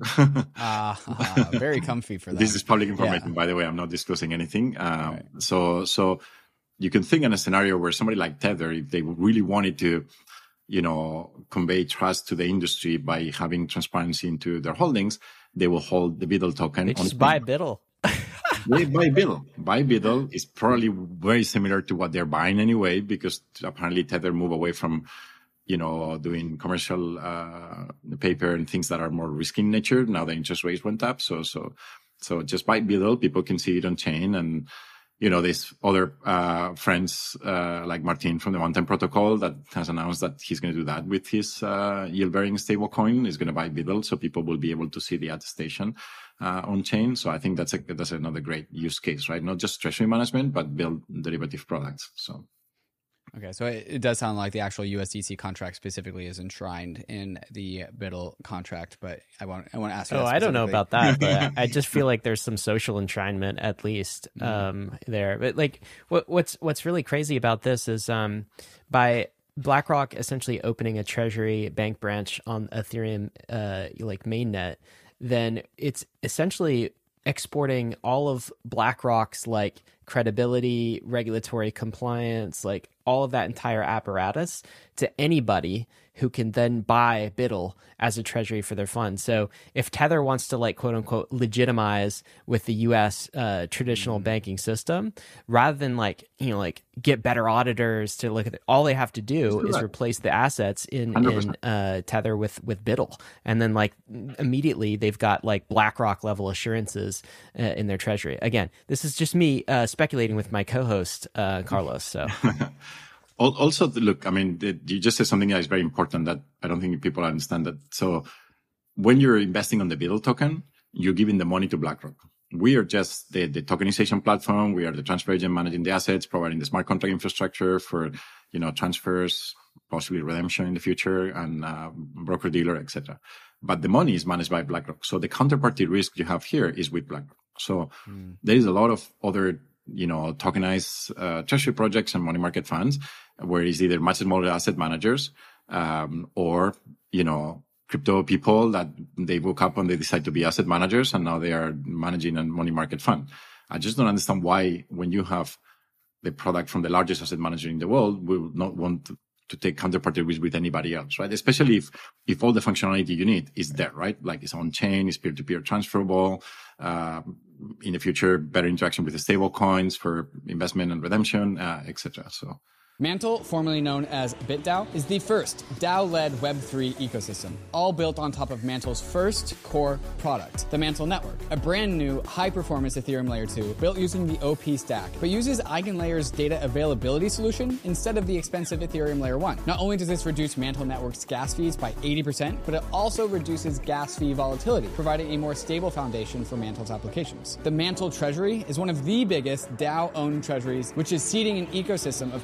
Ah, uh, uh, very comfy for that. This is public information, yeah. By the way. I'm not disclosing anything. Um, right. So, so you can think in a scenario where somebody like Tether, if they really wanted to, you know, convey trust to the industry by having transparency into their holdings, they will hold the BUIDL token. They just buy BUIDL. They buy BUIDL. Buy BUIDL is probably very similar to what they're buying anyway, because apparently Tether move away from, you know, doing commercial uh, paper and things that are more risky in nature. Now the interest rates went up, so so so just buy BUIDL. People can see it on chain, and you know, there's other uh, friends uh, like Martin from the One Time Protocol that has announced that he's going to do that with his uh, yield-bearing stablecoin. He's going to buy BUIDL, so people will be able to see the attestation uh, on chain. So I think that's a, that's another great use case, right? Not just treasury management, but build derivative products. So. Okay, so it, it does sound like the actual U S D C contract specifically is enshrined in the BUIDL contract, but I won't. I want to ask you. Oh, I don't know about that, but I just feel like there's some social enshrinement at least um, there. But like, what, what's what's really crazy about this is um, by BlackRock essentially opening a treasury bank branch on Ethereum, uh, like mainnet, then it's essentially exporting all of BlackRock's like credibility, regulatory compliance, like all of that entire apparatus to anybody who can then buy BUIDL as a treasury for their fund. So if Tether wants to like quote unquote legitimize with the U S uh, traditional mm-hmm. banking system, rather than like, you know, like get better auditors to look at it, all they have to do is replace the assets in, in uh, Tether with, with BUIDL. And then like immediately they've got like BlackRock level assurances uh, in their treasury. Again, this is just me uh, speculating with my co-host, uh, Carlos. So. Also, look, I mean, you just said something that is very important that I don't think people understand that. So when you're investing on the BUIDL token, you're giving the money to BlackRock. We are just the, the tokenization platform. We are the transfer agent managing the assets, providing the smart contract infrastructure for, you know, transfers, possibly redemption in the future, and uh, broker dealer, et cetera. But the money is managed by BlackRock. So the counterparty risk you have here is with BlackRock. So mm. there is a lot of other, you know, tokenized uh, treasury projects and money market funds where it's either much smaller asset managers um, or, you know, crypto people that they woke up and they decide to be asset managers and now they are managing a money market fund. I just don't understand why when you have the product from the largest asset manager in the world, we would not want to, to take counterparty risk with anybody else, right? Especially if, if all the functionality you need is there, right? Like it's on chain, it's peer-to-peer transferable, uh, in the future, better interaction with the stable coins for investment and redemption, uh, et cetera. So. Mantle, formerly known as BitDAO, is the first DAO-led Web three ecosystem, all built on top of Mantle's first core product, the Mantle Network, a brand new high-performance Ethereum Layer two built using the O P stack, but uses EigenLayer's data availability solution instead of the expensive Ethereum Layer one. Not only does this reduce Mantle Network's gas fees by eighty percent, but it also reduces gas fee volatility, providing a more stable foundation for Mantle's applications. The Mantle Treasury is one of the biggest DAO-owned treasuries, which is seeding an ecosystem of projects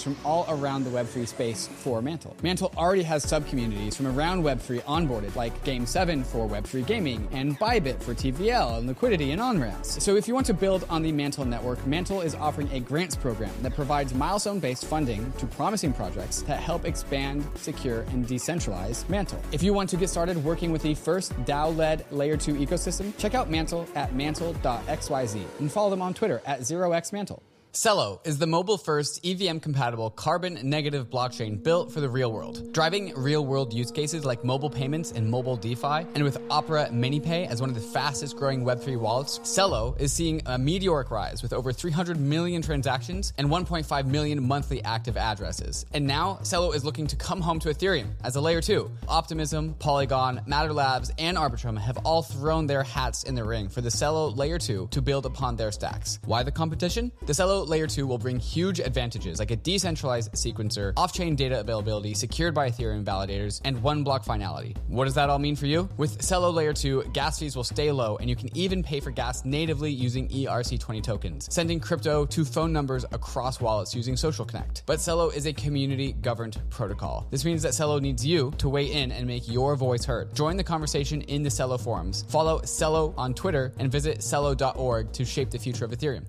from all around the Web three space for Mantle. Mantle already has sub-communities from around Web three onboarded, like Game seven for Web three gaming, and Bybit for T V L and liquidity and on-ramps. So if you want to build on the Mantle network, Mantle is offering a grants program that provides milestone-based funding to promising projects that help expand, secure, and decentralize Mantle. If you want to get started working with the first DAO-led Layer two ecosystem, check out Mantle at mantle dot x y z and follow them on Twitter at zero x mantle. Celo is the mobile-first E V M-compatible carbon-negative blockchain built for the real world, driving real-world use cases like mobile payments and mobile DeFi. And with Opera MiniPay as one of the fastest-growing Web three wallets, Celo is seeing a meteoric rise with over three hundred million transactions and one point five million monthly active addresses. And now, Celo is looking to come home to Ethereum as a Layer two. Optimism, Polygon, Matter Labs, and Arbitrum have all thrown their hats in the ring for the Celo Layer two to build upon their stacks. Why the competition? The Celo Layer two will bring huge advantages like a decentralized sequencer, off-chain data availability secured by Ethereum validators, and one block finality. What does that all mean for you? With Celo Layer two, gas fees will stay low, and you can even pay for gas natively using E R C twenty tokens, sending crypto to phone numbers across wallets using Social Connect. But Celo is a community-governed protocol. This means that Celo needs you to weigh in and make your voice heard. Join the conversation in the Celo forums. Follow Celo on Twitter and visit celo dot org to shape the future of Ethereum.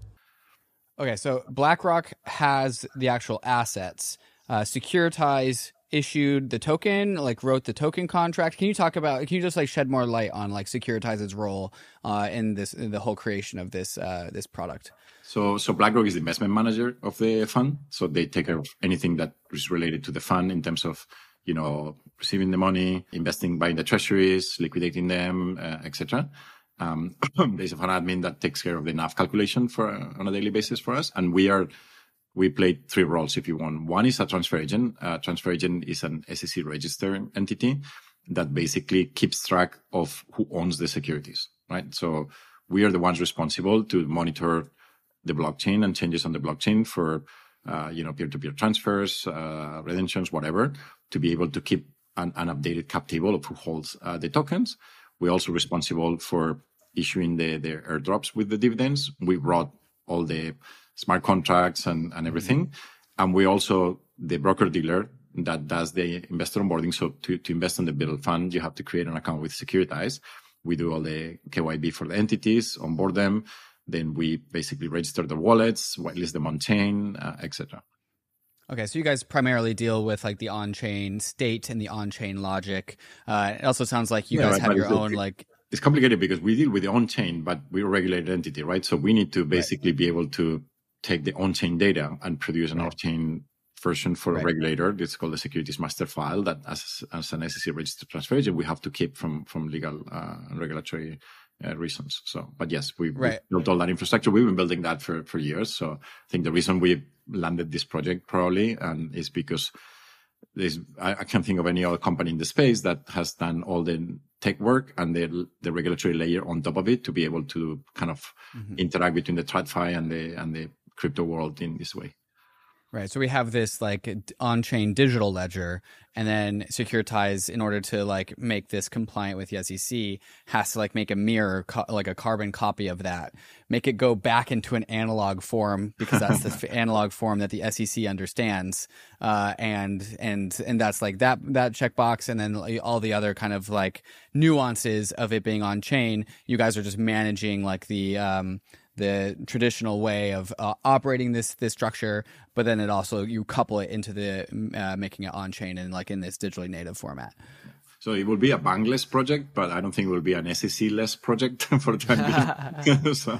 Okay, so BlackRock has the actual assets. Uh, Securitize issued the token, like wrote the token contract. Can you talk about? Can you just like shed more light on like Securitize's role uh, in this, in the whole creation of this uh, this product? So, so BlackRock is the investment manager of the fund. So they take care of anything that is related to the fund in terms of, you know, receiving the money, investing, buying the treasuries, liquidating them, uh, et cetera. Um, there's a fund admin that takes care of the N A V calculation for uh, on a daily basis for us. And we are, we play three roles if you want. One is a transfer agent. Uh, transfer agent is an S E C registered entity that basically keeps track of who owns the securities, right? So we are the ones responsible to monitor the blockchain and changes on the blockchain for, uh, you know, peer-to-peer transfers, uh, redemptions, whatever, to be able to keep an, an updated cap table of who holds uh, the tokens. We're also responsible for issuing the, the airdrops with the dividends. We brought all the smart contracts and, and everything. And we also the broker dealer that does the investor onboarding. So to, to invest in the Build fund, you have to create an account with Securitize. We do all the K Y B for the entities, onboard them. Then we basically register their wallets, whitelist them on chain, uh, et cetera. Okay, so you guys primarily deal with like the on-chain state and the on-chain logic. Uh, it also sounds like you yeah, guys right, have your own like. It's complicated because we deal with the on-chain, but we're a regulated entity, right? So we need to basically right. be able to take the on-chain data and produce an right. off-chain version for right. a regulator. It's called the Securities Master File that, as as an S E C registered transfer agent, we have to keep from from legal uh, and regulatory uh, reasons. So, but yes, we, right. we built all that infrastructure. We've been building that for for years. So I think the reason we landed this project probably and is because there's I, I can't think of any other company in the space that has done all the tech work and the the regulatory layer on top of it to be able to kind of mm-hmm. interact between the TradFi and the and the crypto world in this way. Right. So we have this like on-chain digital ledger, and then Securitize, in order to like make this compliant with the S E C, has to like make a mirror, co- like a carbon copy of that, make it go back into an analog form because that's the f- analog form that the S E C understands. Uh, and, and, and that's like that, that checkbox. And then all the other kind of like nuances of it being on chain. You guys are just managing like the, um, the traditional way of uh, operating this this structure, but then it also you couple it into the uh, making it on chain and like in this digitally native format. So it will be a bankless project, but I don't think it will be an S E C-less project for the time being. so,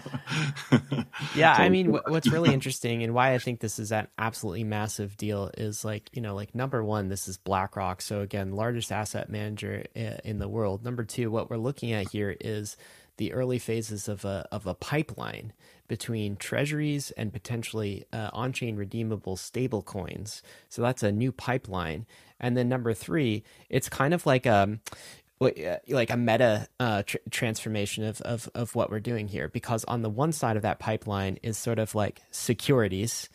yeah, so, I mean, what's really interesting and why I think this is an absolutely massive deal is like, you know, like number one, this is BlackRock. So again, largest asset manager in the world. Number two, what we're looking at here is the early phases of a of a pipeline between treasuries and potentially uh, on-chain redeemable stable coins. So that's a new pipeline. And then number three, it's kind of like a like a meta uh, tr- transformation of, of of what we're doing here, because on the one side of that pipeline is sort of like securities,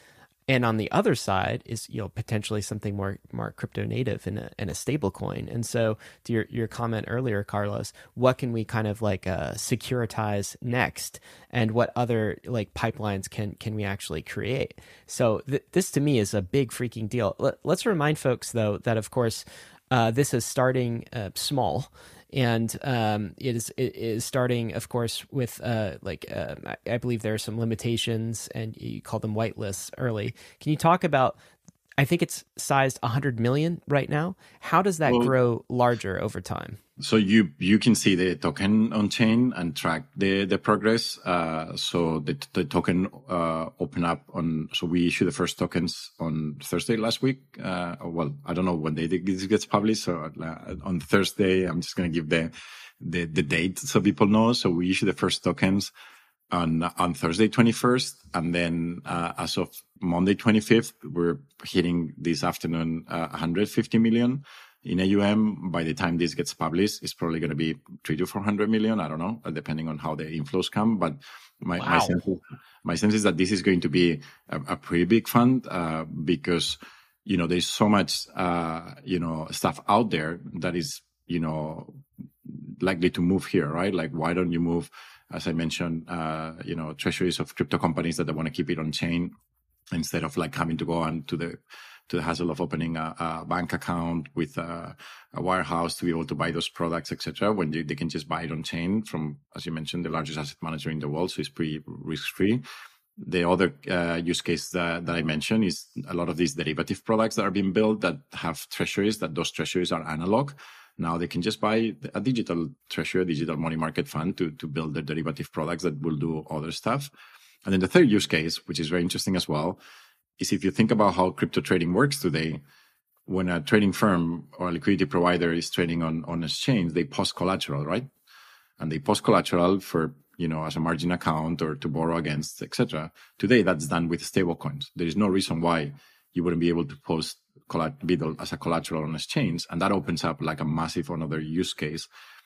And on the other side is, you know, potentially something more more crypto native in a in a stable coin. And so to your, your comment earlier, Carlos, what can we kind of like uh, securitize next, and what other like pipelines can can we actually create? So th- this to me is a big freaking deal. Let, let's remind folks though that of course uh, this is starting uh, small. And um, it is it is starting, of course, with uh, like uh, I believe there are some limitations, and you call them whitelists early. Can you talk about? I think it's sized one hundred million right now. How does that well, grow larger over time? So you you can see the token on chain and track the the progress. Uh, so the the token uh, open up on. So we issued the first tokens on Thursday last week. Uh, well, I don't know when day this gets published. So uh, on Thursday, I'm just going to give the the the date so people know. So we issued the first tokens on on Thursday twenty-first, and then uh, as of Monday twenty-fifth, we're hitting this afternoon uh, one hundred fifty million. In A U M, by the time this gets published, it's probably going to be three to four hundred million. I don't know, depending on how the inflows come. But my, wow. my, sense, is, my sense is that this is going to be a, a pretty big fund uh, because, you know, there's so much, uh, you know, stuff out there that is, you know, likely to move here, right? Like, why don't you move, as I mentioned, uh, you know, treasuries of crypto companies that they want to keep it on chain instead of like having to go on to the to the hassle of opening a, a bank account with a, a wirehouse to be able to buy those products, et cetera, when they, they can just buy it on chain from, as you mentioned, the largest asset manager in the world. So it's pretty risk-free. The other uh, use case that, that I mentioned is a lot of these derivative products that are being built that have treasuries, that those treasuries are analog. Now they can just buy a digital treasury, a digital money market fund to, to build their derivative products that will do other stuff. And then the third use case, which is very interesting as well, is if you think about how crypto trading works today, when a trading firm or a liquidity provider is trading on, on exchange, they post collateral, right? And they post collateral for, you know, as a margin account or to borrow against, et cetera. Today, that's done with stable coins. There is no reason why you wouldn't be able to post collateral as a collateral on exchange. And that opens up like a massive another use case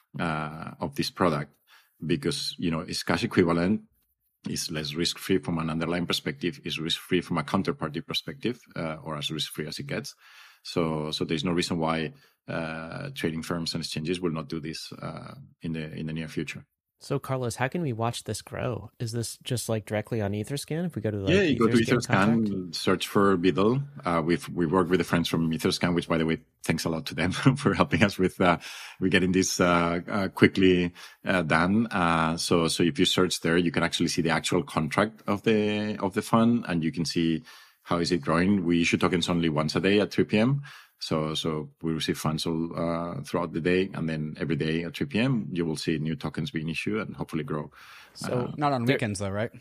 uh, of this product because, you know, it's cash equivalent. Is less risk-free from an underlying perspective, is risk-free from a counterparty perspective, uh, or as risk-free as it gets. So, so there's no reason why uh, trading firms and exchanges will not do this uh, in the in the near future. So, Carlos, how can we watch this grow? Is this just like directly on Etherscan? If we go to the yeah, you Etherscan go to Etherscan, contact? search for Biddle. Uh, we've we worked with the friends from Etherscan, which, by the way, thanks a lot to them for helping us with uh, with getting this uh, uh, quickly uh, done. Uh, so, so if you search there, you can actually see the actual contract of the of the fund, and you can see how is it growing. We issue tokens only once a day at three p.m. So, so we receive funds all uh, throughout the day, and then every day at three p.m. you will see new tokens being issued and hopefully grow. So, uh, not on weekends though, right?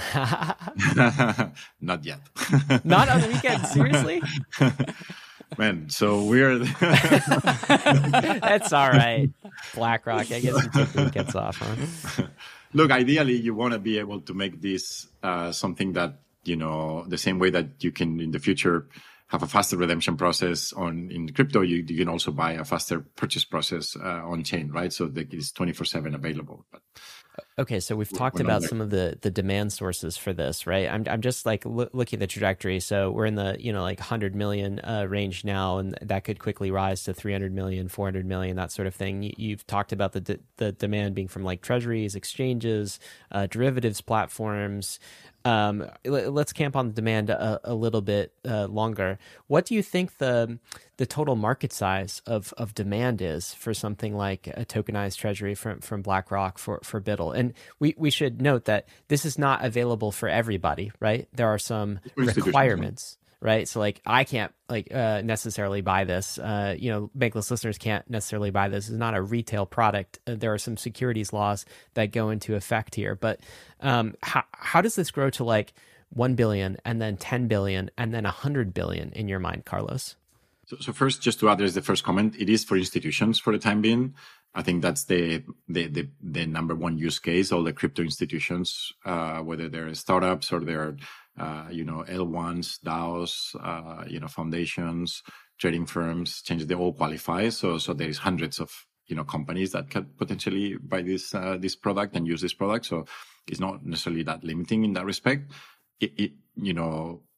Not yet. Not on the weekends, seriously? Man, so we're. That's all right. BlackRock, I guess you take the weekends off, huh? Look, ideally, you want to be able to make this uh, something that, you know, the same way that you can in the future have a faster redemption process on in crypto, you, you can also buy a faster purchase process uh, on chain, right? So that it's twenty-four seven available. But okay, so we've talked about some of the the demand sources for this, right? I'm I'm just like lo- looking at the trajectory. So we're in the, you know, like one hundred million uh, range now, and that could quickly rise to three hundred million, four hundred million, that sort of thing. You, you've talked about the de- the demand being from like treasuries, exchanges, uh, derivatives platforms. Um, let's camp on the demand a, a little bit uh, longer. What do you think the the total market size of, of demand is for something like a tokenized treasury from, from BlackRock for, for Biddle? And we, we should note that this is not available for everybody, right? There are some requirements, right? So like I can't like uh, necessarily buy this. Uh, you know, Bankless listeners can't necessarily buy this. It's not a retail product. Uh, there are some securities laws that go into effect here. But um, how how does this grow to like one billion and then ten billion and then one hundred billion in your mind, Carlos? So, so first, just to address the first comment, it is for institutions for the time being. I think that's the the the, the number one use case. All the crypto institutions, uh, whether they're startups or they're uh, you know L ones, DAOs, uh, you know foundations, trading firms, change they all qualify. So so there is hundreds of you know companies that could potentially buy this uh, this product and use this product. So it's not necessarily that limiting in that respect. It, it you know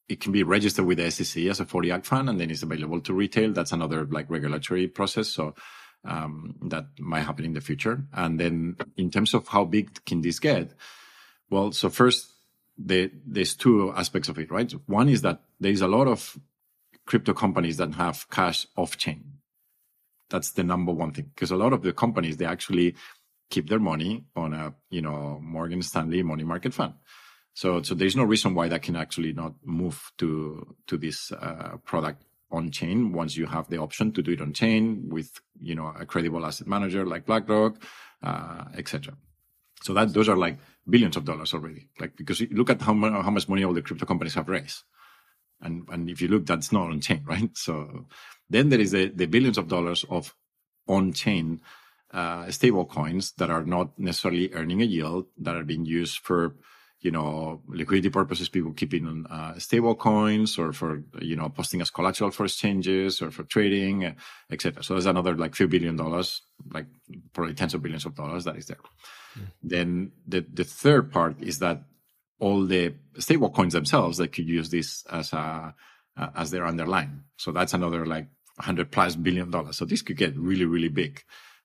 it can be registered with the S E C as a forty act fund, and then it's available to retail. That's another like regulatory process. So um, that might happen in the future. And then in terms of how big can this get? Well, so first, the, there's two aspects of it, right? One is that there's a lot of crypto companies that have cash off chain. That's the number one thing, because a lot of the companies, they actually keep their money on a, you know, Morgan Stanley money market fund. So, so there's no reason why that can actually not move to, to this uh, product on chain once you have the option to do it on chain with, you know, a credible asset manager like BlackRock, uh, et cetera. So that those are like billions of dollars already. Like, because you look at how much, how much money all the crypto companies have raised. And, and if you look, that's not on chain, right? So then there is the, the billions of dollars of on chain uh, stable coins that are not necessarily earning a yield, that are being used for, you know, liquidity purposes, people keeping uh, stable coins, or for, you know, posting as collateral for exchanges or for trading, uh, et cetera. So there's another like few billion dollars, like probably tens of billions of dollars that is there. Mm. Then the, the third part is that all the stable coins themselves, that could use this as a, uh, as their underlying. So that's another like one hundred plus billion dollars. So this could get really, really big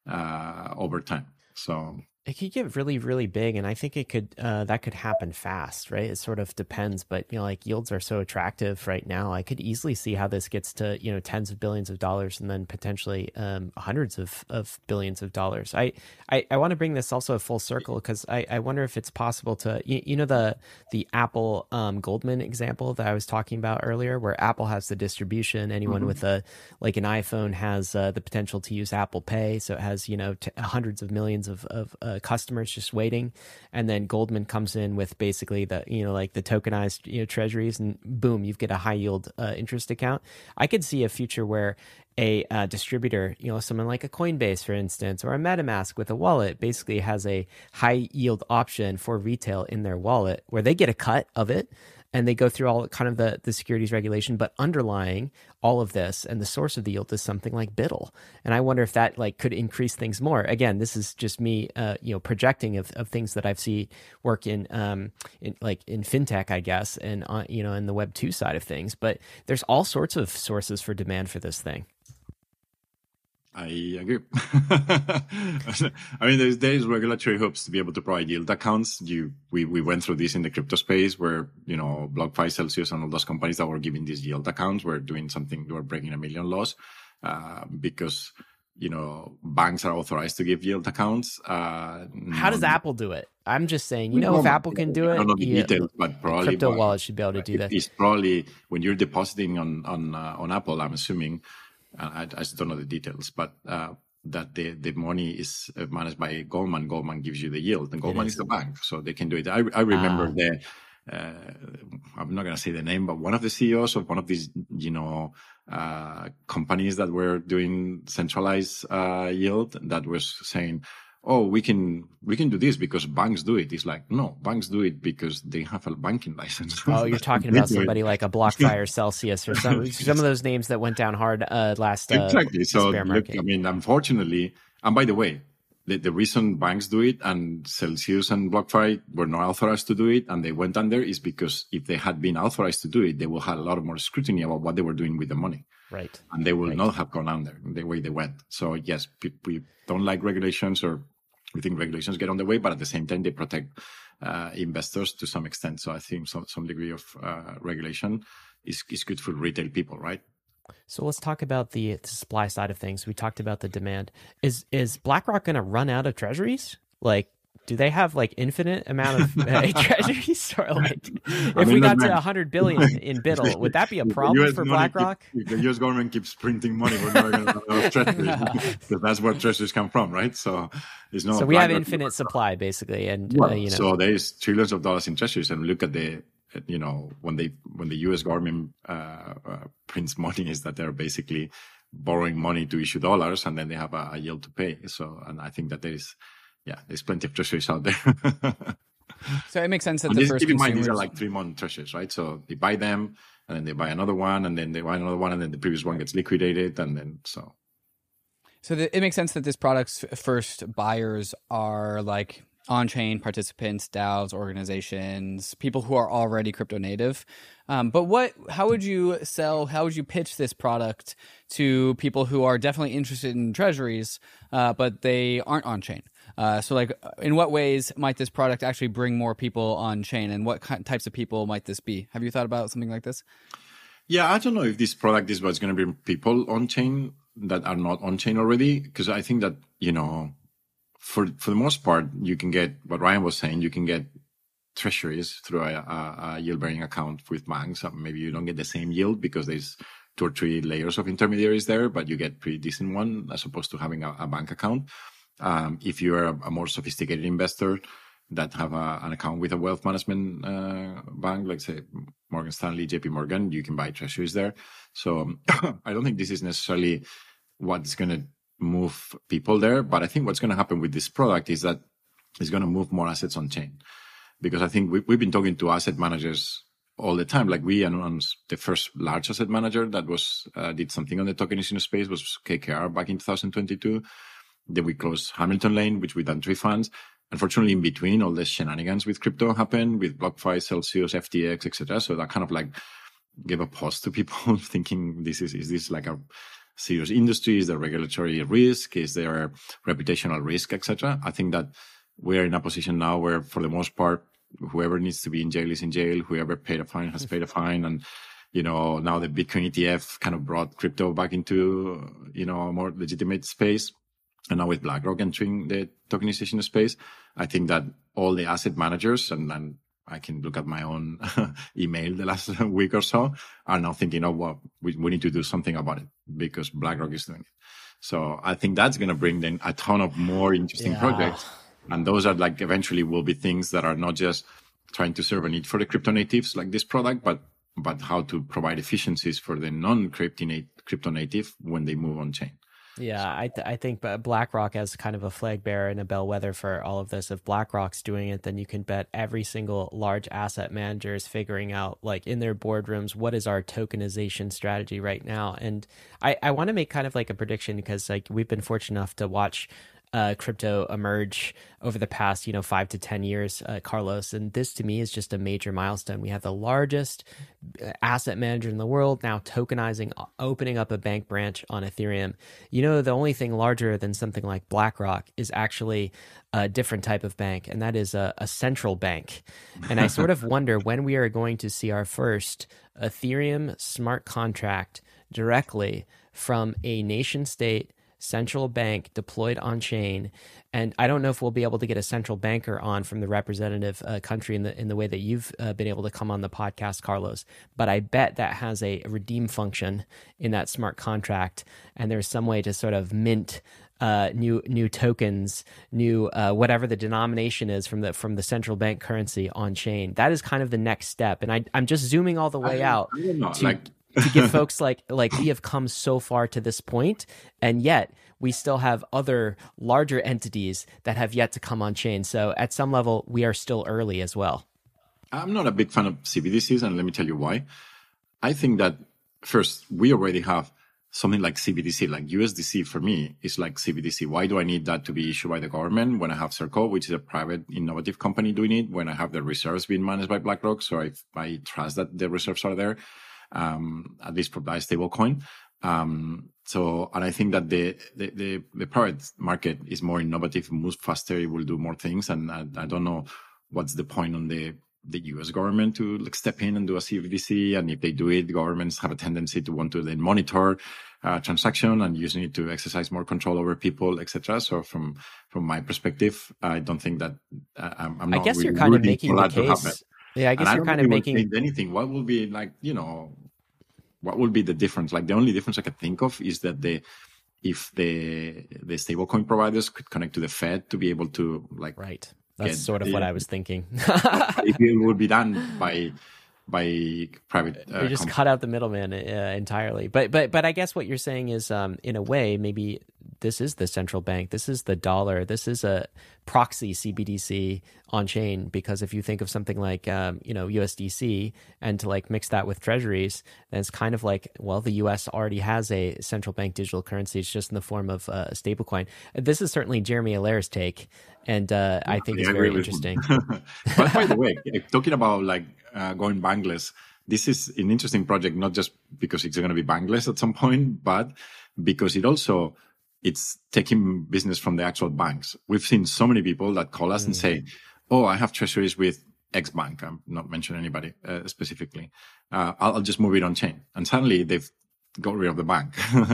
uh, over time. So it could get really, really big, and I think it could uh, that could happen fast, right? It sort of depends, but you know, like yields are so attractive right now. I could easily see how this gets to, you know, tens of billions of dollars, and then potentially um, hundreds of, of billions of dollars. I I, I want to bring this also full circle, because I, I wonder if it's possible to, you, you know, the the Apple um, Goldman example that I was talking about earlier, where Apple has the distribution. Anyone mm-hmm. with a like an iPhone has uh, the potential to use Apple Pay, so it has, you know, t- hundreds of millions of of uh, customers just waiting, and then Goldman comes in with basically the, you know, like the tokenized, you know, treasuries, and boom, you get a high yield uh, interest account. I could see a future where a uh, distributor, you know, someone like a Coinbase, for instance, or a MetaMask with a wallet, basically has a high yield option for retail in their wallet, where they get a cut of it, and they go through all kind of the, the securities regulation, but underlying all of this and the source of the yield is something like B I D L. And I wonder if that like could increase things more. Again, this is just me, uh, you know, projecting of, of things that I've seen work in, um, in like in fintech, I guess, and uh, you know, in the Web two side of things. But there's all sorts of sources for demand for this thing. I agree. I mean, there's, there's regulatory hoops to be able to provide yield accounts. You, we, we went through this in the crypto space, where, you know, BlockFi, Celsius, and all those companies that were giving these yield accounts were doing something, they were breaking a million laws, uh, because, you know, banks are authorized to give yield accounts. Uh, How does Apple do it? I'm just saying, you know, if Apple can do it, I don't know the yeah, details, but probably crypto wallet should be able to do that. It's probably when you're depositing on, on, uh, on Apple, I'm assuming, I, I just don't know the details, but uh, that the, the money is managed by Goldman. Goldman gives you the yield, and Goldman is. is the bank, so they can do it. I, I remember ah. the, uh, I'm not going to say the name, but one of the C E Os of one of these, you know, uh, companies that were doing centralized uh, yield, that was saying, oh, we can we can do this because banks do it. It's like, no, banks do it because they have a banking license. Oh, you're talking about somebody like a BlockFi or Celsius or some some of those names that went down hard uh, last uh, exactly. So look, I mean, unfortunately, and by the way, the, the reason banks do it and Celsius and BlockFi were not authorized to do it and they went under is because if they had been authorized to do it, they would have a lot more scrutiny about what they were doing with the money. Right. And they will right. not have gone under the way they went. So yes, we don't like regulations, or we think regulations get on the way, but at the same time, they protect uh, investors to some extent. So I think some, some degree of uh, regulation is, is good for retail people, right? So let's talk about the, the supply side of things. We talked about the demand. Is is BlackRock going to run out of treasuries? Like, do they have like infinite amount of uh, treasuries? Or like, if I mean, we got to one hundred billion in B I D L, would that be a problem for BlackRock? Keep, the U S government keeps printing money, we're not going to run out of treasuries. Because that's where treasuries come from, right? So it's not. So we have infinite supply, basically, and well, uh, you know. So there is trillions of dollars in treasuries, and look at the, you know, when they when the U S government uh, uh, prints money, is that they're basically borrowing money to issue dollars, and then they have a, a yield to pay. So, and I think that there is. Yeah, there's plenty of treasuries out there. So it makes sense that and the this, first keep in mind, consumers... these are like three-month treasuries, right? So they buy them, and then they buy another one, and then they buy another one, and then the previous one gets liquidated, and then so... So the, it makes sense that this product's first buyers are like on-chain participants, DAOs, organizations, people who are already crypto native. Um, but what, how would you sell, how would you pitch this product to people who are definitely interested in treasuries, uh, but they aren't on-chain? Uh, so like, in what ways might this product actually bring more people on-chain, and what kind, types of people might this be? Have you thought about something like this? Yeah, I don't know if this product is what's going to bring people on-chain that are not on-chain already, because I think that, you know, for for the most part, you can get what Ryan was saying, you can get treasuries through a, a, a yield-bearing account with banks. Maybe you don't get the same yield because there's two or three layers of intermediaries there, but you get pretty decent one as opposed to having a, a bank account. Um, if you're a, a more sophisticated investor that have a, an account with a wealth management uh, bank, like say Morgan Stanley, J P Morgan, you can buy treasuries there. So I don't think this is necessarily what's going to move people there. But I think what's going to happen with this product is that it's going to move more assets on chain. Because I think we, we've been talking to asset managers all the time. Like we announced the first large asset manager that was uh, did something on the tokenization space was K K R back in two thousand twenty-two. Then we closed Hamilton Lane, which we done three funds. Unfortunately, in between, all the shenanigans with crypto happened with BlockFi, Celsius, F T X, et cetera. So that kind of like gave a pause to people thinking, this is, is this like a serious industry? Is there regulatory risk? Is there reputational risk, et cetera? I think that we're in a position now where, for the most part, whoever needs to be in jail is in jail. Whoever paid a fine has paid a fine. And, you know, now the Bitcoin E T F kind of brought crypto back into, you know, a more legitimate space. And now with BlackRock entering the tokenization space, I think that all the asset managers, and, and I can look at my own email the last week or so, are now thinking, oh, well, we, we need to do something about it because BlackRock is doing it. So I think that's going to bring then a ton of more interesting yeah. projects. And those are like eventually will be things that are not just trying to serve a need for the crypto natives like this product, but but how to provide efficiencies for the non-crypto native when they move on chain. Yeah, I th- I think BlackRock as kind of a flag bearer and a bellwether for all of this. If BlackRock's doing it, then you can bet every single large asset manager is figuring out, like in their boardrooms, what is our tokenization strategy right now? And I, I want to make kind of like a prediction because like we've been fortunate enough to watch uh, crypto emerge over the past, you know, five to ten years, uh, Carlos. And this to me is just a major milestone. We have the largest asset manager in the world now tokenizing, opening up a bank branch on Ethereum. You know, the only thing larger than something like BlackRock is actually a different type of bank, and that is a, a central bank. And I sort of wonder when we are going to see our first Ethereum smart contract directly from a nation state central bank deployed on chain. And I don't know if we'll be able to get a central banker on from the representative uh, country in the in the way that you've uh, been able to come on the podcast, Carlos. But I bet that has a redeem function in that smart contract, and there's some way to sort of mint uh, new new tokens, new uh, whatever the denomination is from the from the central bank currency on chain. That is kind of the next step. And I I'm just zooming all the way I, out. I don't know, to, like. to give folks like like we have come so far to this point, and yet we still have other larger entities that have yet to come on chain. So at some level, we are still early as well. I'm not a big fan of C B D Cs, and let me tell you why. I think that first, we already have something like C B D C, like U S D C for me is like C B D C. Why do I need that to be issued by the government when I have Circle, which is a private innovative company doing it, when I have the reserves being managed by BlackRock? So I, I trust that the reserves are there. Um, at least provide stable coin. Um, so, and I think that the, the, the, the private market is more innovative, moves faster, it will do more things. And I, I don't know what's the point on the, the U S government to like step in and do a C B D C. And if they do it, governments have a tendency to want to then monitor uh, transaction and using it to exercise more control over people, et cetera. So from, from my perspective, I don't think that uh, I'm, I'm not I guess really you're kind of rooting making for the that to happen. case. Yeah, I guess and you're I kind of making anything. What will be like, you know, what will be the difference? Like the only difference I can think of is that the if the the stablecoin providers could connect to the Fed to be able to like right. That's sort of the, what I was thinking. If it would be done by by private. Uh, we just companies. cut out the middleman uh, entirely. But but but I guess what you're saying is, um, in a way, maybe this is the central bank. This is the dollar. This is a proxy C B D C on chain. Because if you think of something like um, you know U S D C and to like mix that with treasuries, then it's kind of like, well, the U S already has a central bank digital currency. It's just in the form of uh, a stablecoin. This is certainly Jeremy Allaire's take, and uh, I think Yeah, it's I very agree with interesting. But by the way, talking about like uh, going bankless, this is an interesting project, not just because it's going to be bankless at some point, but because it also it's taking business from the actual banks. We've seen so many people that call us mm. and say, "Oh, I have treasuries with X bank." I'm not mentioning anybody uh, specifically. Uh, I'll, I'll just move it on chain, and suddenly they've got rid of the bank.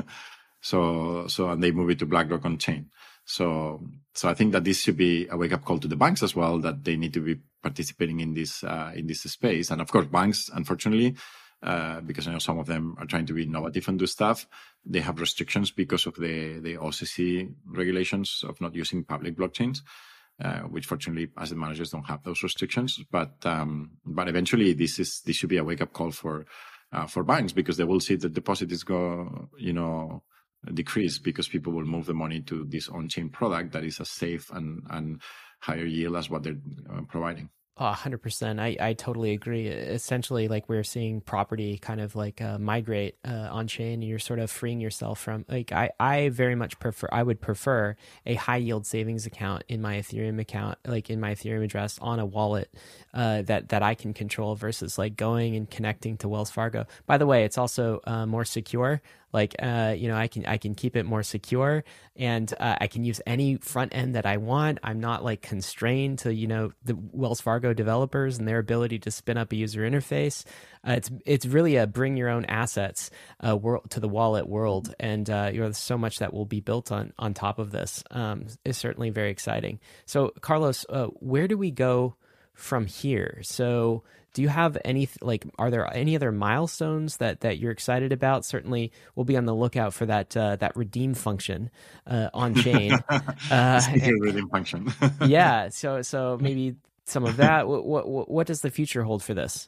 so, so and they move it to BlackRock on chain. So, so I think that this should be a wake up call to the banks as well, that they need to be participating in this, uh, in this space. And of course, banks, unfortunately, uh, because I know some of them are trying to be innovative and do stuff, they have restrictions because of the, the O C C regulations of not using public blockchains, uh, which fortunately asset managers don't have those restrictions. But, um, but eventually this is, this should be a wake up call for, uh, for banks, because they will see the deposits go, you know, decrease because people will move the money to this on-chain product that is as safe and, and higher yield as what they're uh, providing. Oh, one hundred percent. I, I totally agree. Essentially, like we're seeing property kind of like uh, migrate uh, on chain, and you're sort of freeing yourself from like I, I very much prefer I would prefer a high yield savings account in my Ethereum account, like in my Ethereum address on a wallet uh, that that I can control versus like going and connecting to Wells Fargo. By the way, it's also uh, more secure. Like, uh, you know, I can I can keep it more secure, and uh, I can use any front end that I want. I'm not like constrained to, you know, the Wells Fargo developers and their ability to spin up a user interface. Uh, it's it's really a bring your own assets uh, world to the wallet world, and uh, you know, there's so much that will be built on on top of this. Um, is certainly very exciting. So, Carlos, uh, where do we go from here? So, do you have any, like, are there any other milestones that, that you're excited about? Certainly, we'll be on the lookout for that uh, that redeem function uh, on chain. uh, redeem function. yeah. So so maybe some of that. What, what what does the future hold for this?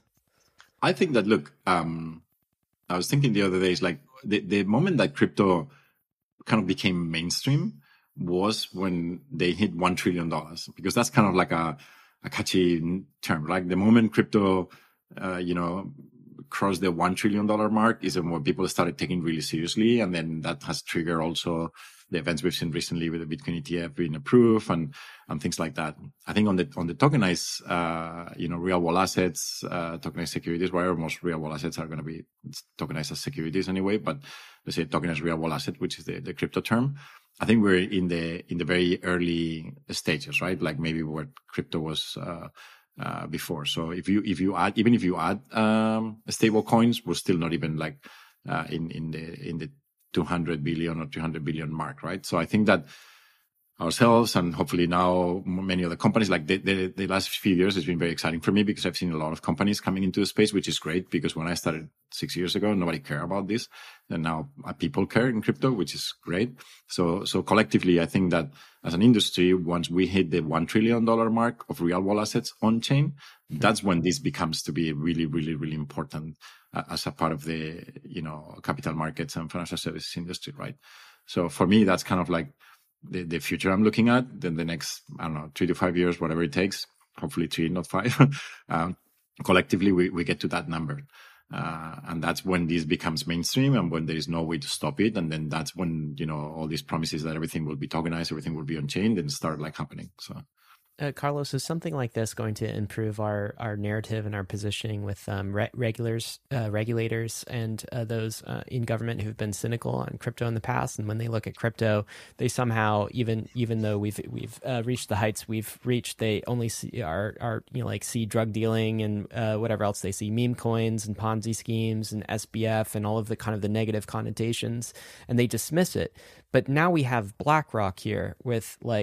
I think that, look, um, I was thinking the other day, is like the, the moment that crypto kind of became mainstream was when they hit one trillion dollars, because that's kind of like a a catchy term. Like the moment crypto, uh, you know, crossed the one trillion dollars mark is when people started taking really seriously. And then that has triggered also the events we've seen recently with the Bitcoin E T F being approved and, and things like that. I think on the, on the tokenized, uh, you know, real world assets, uh, tokenized securities, where most real world assets are going to be tokenized as securities anyway, but let's say tokenized real world asset, which is the, the crypto term. I think we're in the in the very early stages, right? Like maybe where crypto was uh, uh, before. So if you if you add even if you add um, stable coins, we're still not even like uh, in in the in the two hundred billion or three hundred billion mark, right? So I think that ourselves and hopefully now many other companies, like the, the, the last few years has been very exciting for me because I've seen a lot of companies coming into the space, which is great because when I started six years ago, nobody cared about this. And now people care in crypto, which is great. So, so collectively, I think that as an industry, once we hit the one trillion dollars mark of real world assets on chain, that's when this becomes to be really, really, really important uh, as a part of the, you know, capital markets and financial services industry, right? So for me, that's kind of like the, the future I'm looking at. Then the next, I don't know, three to five years, whatever it takes, hopefully three, not five. um, collectively, we, we get to that number. Uh, and that's when this becomes mainstream and when there is no way to stop it. And then that's when, you know, all these promises that everything will be tokenized, everything will be on chain, then start like happening. So. Uh, Carlos, is something like this going to improve our, our narrative and our positioning with um, re- regulars, uh, regulators and uh, those uh, in government who've been cynical on crypto in the past? And when they look at crypto, they somehow, even even though we've we've uh, reached the heights we've reached, they only see are are you know like see drug dealing and uh, whatever else. They see meme coins and Ponzi schemes and S B F and all of the kind of the negative connotations, and they dismiss it. But now we have BlackRock here with like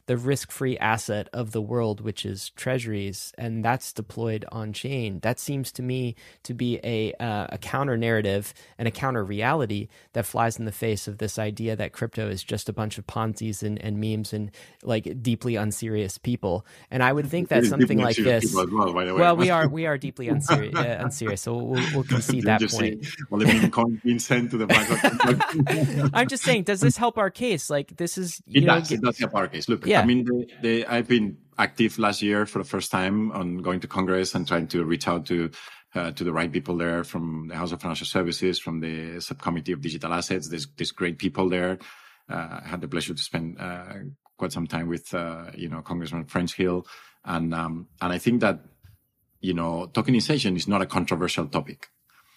the risk-free asset of the world, which is treasuries, and that's deployed on chain. That seems to me to be a uh, a counter narrative and a counter reality that flies in the face of this idea that crypto is just a bunch of Ponzi's and, and memes and like deeply unserious people. And I would think that something like this. Well, by the way. well, we are we are deeply unserious, uh, unserious so we'll, we'll concede that point. Well, the meme coin being sent to the BlackRock. I'm just saying, does this help our case? Like, this is you it know, does. Get, it does help our case. Look, yeah. I mean, the, the, I've been active last year for the first time on going to Congress and trying to reach out to uh, to the right people there from the House of Financial Services, from the Subcommittee of Digital Assets. There's there's great people there. Uh, I had the pleasure to spend uh, quite some time with uh, you know Congressman French Hill, and um, and I think that you know tokenization is not a controversial topic.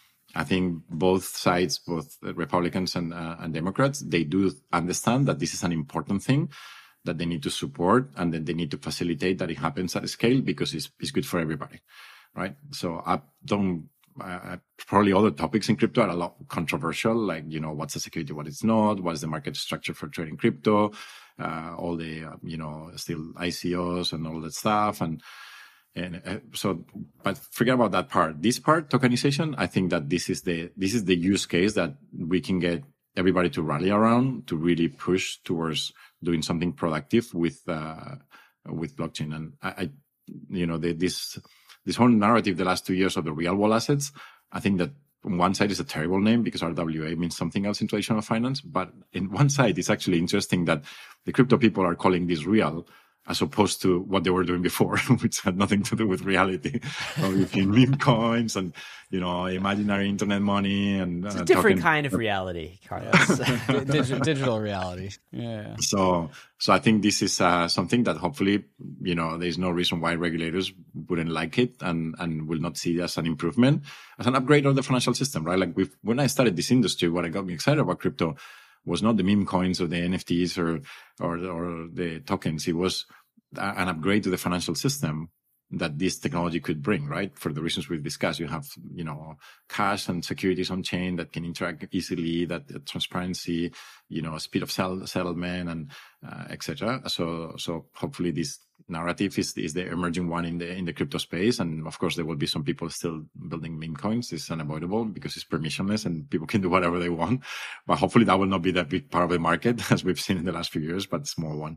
I think both sides, both Republicans and, uh, and Democrats, they do understand that this is an important thing that they need to support and that they need to facilitate that it happens at scale because it's, it's good for everybody, right? So I don't, uh, probably other topics in crypto are a lot controversial, like, you know, what's a security, what it's not, what's the market structure for trading crypto, uh, all the, uh, you know, still I C Os and all that stuff. And, And uh, so, but forget about that part. This part, tokenization, I think that this is the, this is the use case that we can get everybody to rally around to really push towards doing something productive with, uh, with blockchain. And I, I you know, the, this, this whole narrative the last two years of the real world assets, I think that on one side is a terrible name because R W A means something else in traditional finance. But in one side, it's actually interesting that the crypto people are calling this real, as opposed to what they were doing before, which had nothing to do with reality. With meme coins and, you know, imaginary internet money. And it's a uh, different talking, kind of reality, Carlos. digital, digital reality. Yeah. So, so I think this is uh, something that hopefully, you know, there's no reason why regulators wouldn't like it and, and will not see it as an improvement, as an upgrade of the financial system, right? Like we've, when I started this industry, what got me excited about crypto was not the meme coins or the N F Ts or, or, or the tokens. It was an upgrade to the financial system that this technology could bring, right? For the reasons we've discussed, you have, you know, cash and securities on chain that can interact easily, that uh, transparency, you know, speed of sell, settlement and, uh, et cetera. So, so hopefully this narrative is, is the emerging one in the, in the crypto space. And of course, there will be some people still building meme coins. It's unavoidable because it's permissionless and people can do whatever they want. But hopefully that will not be that big part of the market as we've seen in the last few years, but small one.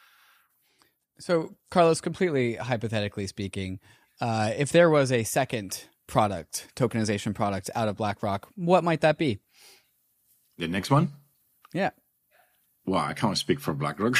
So, Carlos, completely hypothetically speaking, uh, if there was a second product, tokenization product out of BlackRock, what might that be? The next one? Yeah. Well, I can't speak for BlackRock,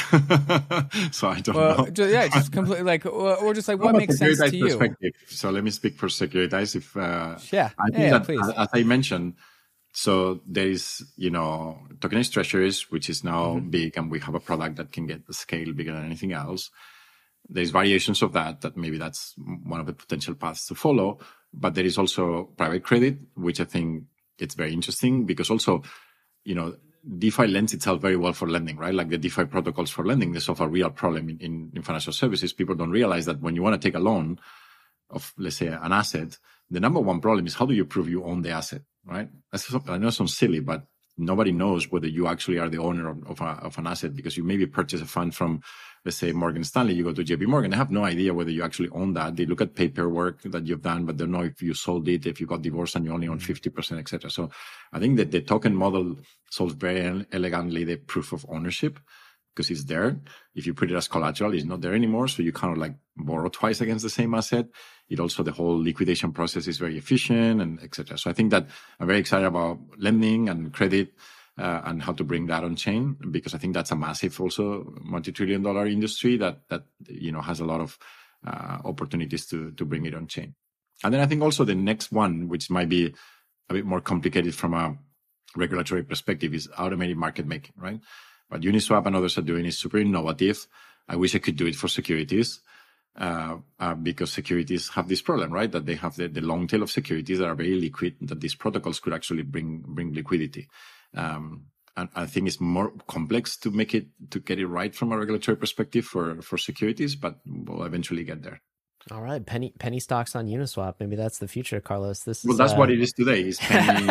so I don't well, know. Just, yeah, just completely like, or just like, what From makes sense to you? So let me speak for Securitize. If uh, yeah, I think yeah, that, please. as I mentioned, so there is, you know, tokenized treasuries, which is now mm-hmm. big, and we have a product that can get the scale bigger than anything else. There's variations of that, that maybe that's one of the potential paths to follow. But there is also private credit, which I think it's very interesting because also, you know, DeFi lends itself very well for lending, right? Like the DeFi protocols for lending, they solve a real problem in, in, in financial services. People don't realize that when you want to take a loan of, let's say, an asset, the number one problem is how do you prove you own the asset, right? That's, I know it sounds silly, but nobody knows whether you actually are the owner of, of, a, of an asset because you maybe purchase a fund from, let's say, Morgan Stanley, you go to J P Morgan, they have no idea whether you actually own that. They look at paperwork that you've done, but they don't know if you sold it, if you got divorced and you only own fifty percent, et cetera. So I think that the token model solves very elegantly the proof of ownership because it's there. If you put it as collateral, it's not there anymore. So you kind of like borrow twice against the same asset. It also, the whole liquidation process is very efficient and et cetera. So I think that I'm very excited about lending and credit. Uh, and how to bring that on chain, because I think that's a massive, also multi-trillion dollar industry that, that, you know, has a lot of, uh, opportunities to, to bring it on chain. And then I think also the next one, which might be a bit more complicated from a regulatory perspective, is automated market making, right? What Uniswap and others are doing is super innovative. I wish I could do it for securities, uh, uh because securities have this problem, right? That they have the, the long tail of securities that are very liquid, that these protocols could actually bring, bring liquidity. Um, and I think it's more complex to make it, to get it right from a regulatory perspective for, for securities, but we'll eventually get there. All right. Penny, penny stocks on Uniswap. Maybe that's the future, Carlos. This well, is, that's uh... what it is today. Is penny,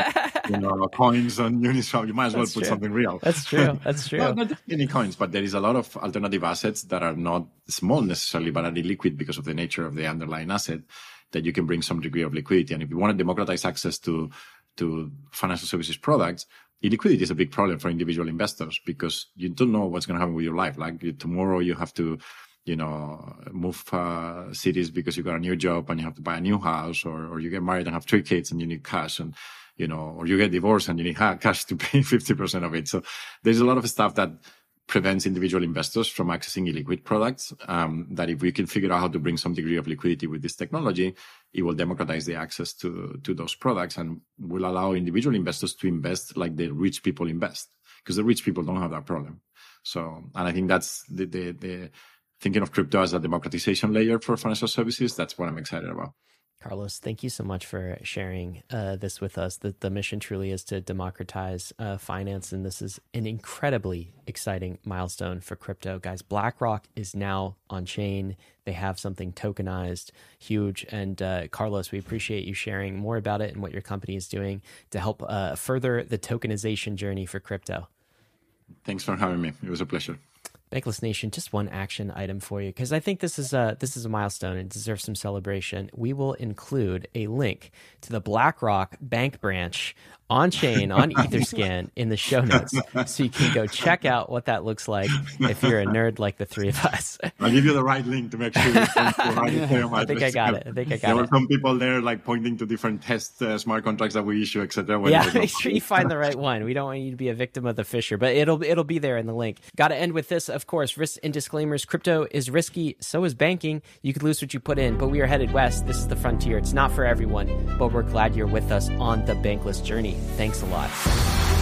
you know, coins on Uniswap. You might as well That's put true. something real. That's true. That's true. No, not just any coins, but there is a lot of alternative assets that are not small necessarily, but are illiquid because of the nature of the underlying asset that you can bring some degree of liquidity. And if you want to democratize access to, to financial services products, illiquidity is a big problem for individual investors because you don't know what's going to happen with your life. Like you, tomorrow you have to, you know, move uh, cities because you got a new job and you have to buy a new house, or, or you get married and have three kids and you need cash, and, you know, or you get divorced and you need cash to pay fifty percent of it. So there's a lot of stuff that prevents individual investors from accessing illiquid products, um, that if we can figure out how to bring some degree of liquidity with this technology, it will democratize the access to, to those products and will allow individual investors to invest like the rich people invest, because the rich people don't have that problem. So, and I think that's the, the, the thinking of crypto as a democratization layer for financial services. That's what I'm excited about. Carlos, thank you so much for sharing uh, this with us. The, the mission truly is to democratize uh, finance, and this is an incredibly exciting milestone for crypto. Guys, BlackRock is now on chain. They have something tokenized, huge. And uh, Carlos, we appreciate you sharing more about it and what your company is doing to help uh, further the tokenization journey for crypto. Thanks for having me. It was a pleasure. Bankless Nation, just one action item for you, because I think this is a this is a milestone and deserves some celebration. We will include a link to the BlackRock bank branch on chain on Etherscan in the show notes, so you can go check out what that looks like if you're a nerd like the three of us. I'll give you the right link to make sure you point to the right Ethereum I think I got it. I think I got there it. There were some people there like pointing to different test uh, smart contracts that we issue, et cetera. Yeah, make sure you find the right one. We don't want you to be a victim of the fisher, but it'll it'll be there in the link. Got to end with this, of course. Risks and disclaimers. Crypto is risky. So is banking. You could lose what you put in, but we are headed west. This is the frontier. It's not for everyone, but we're glad you're with us on the Bankless journey. Thanks a lot.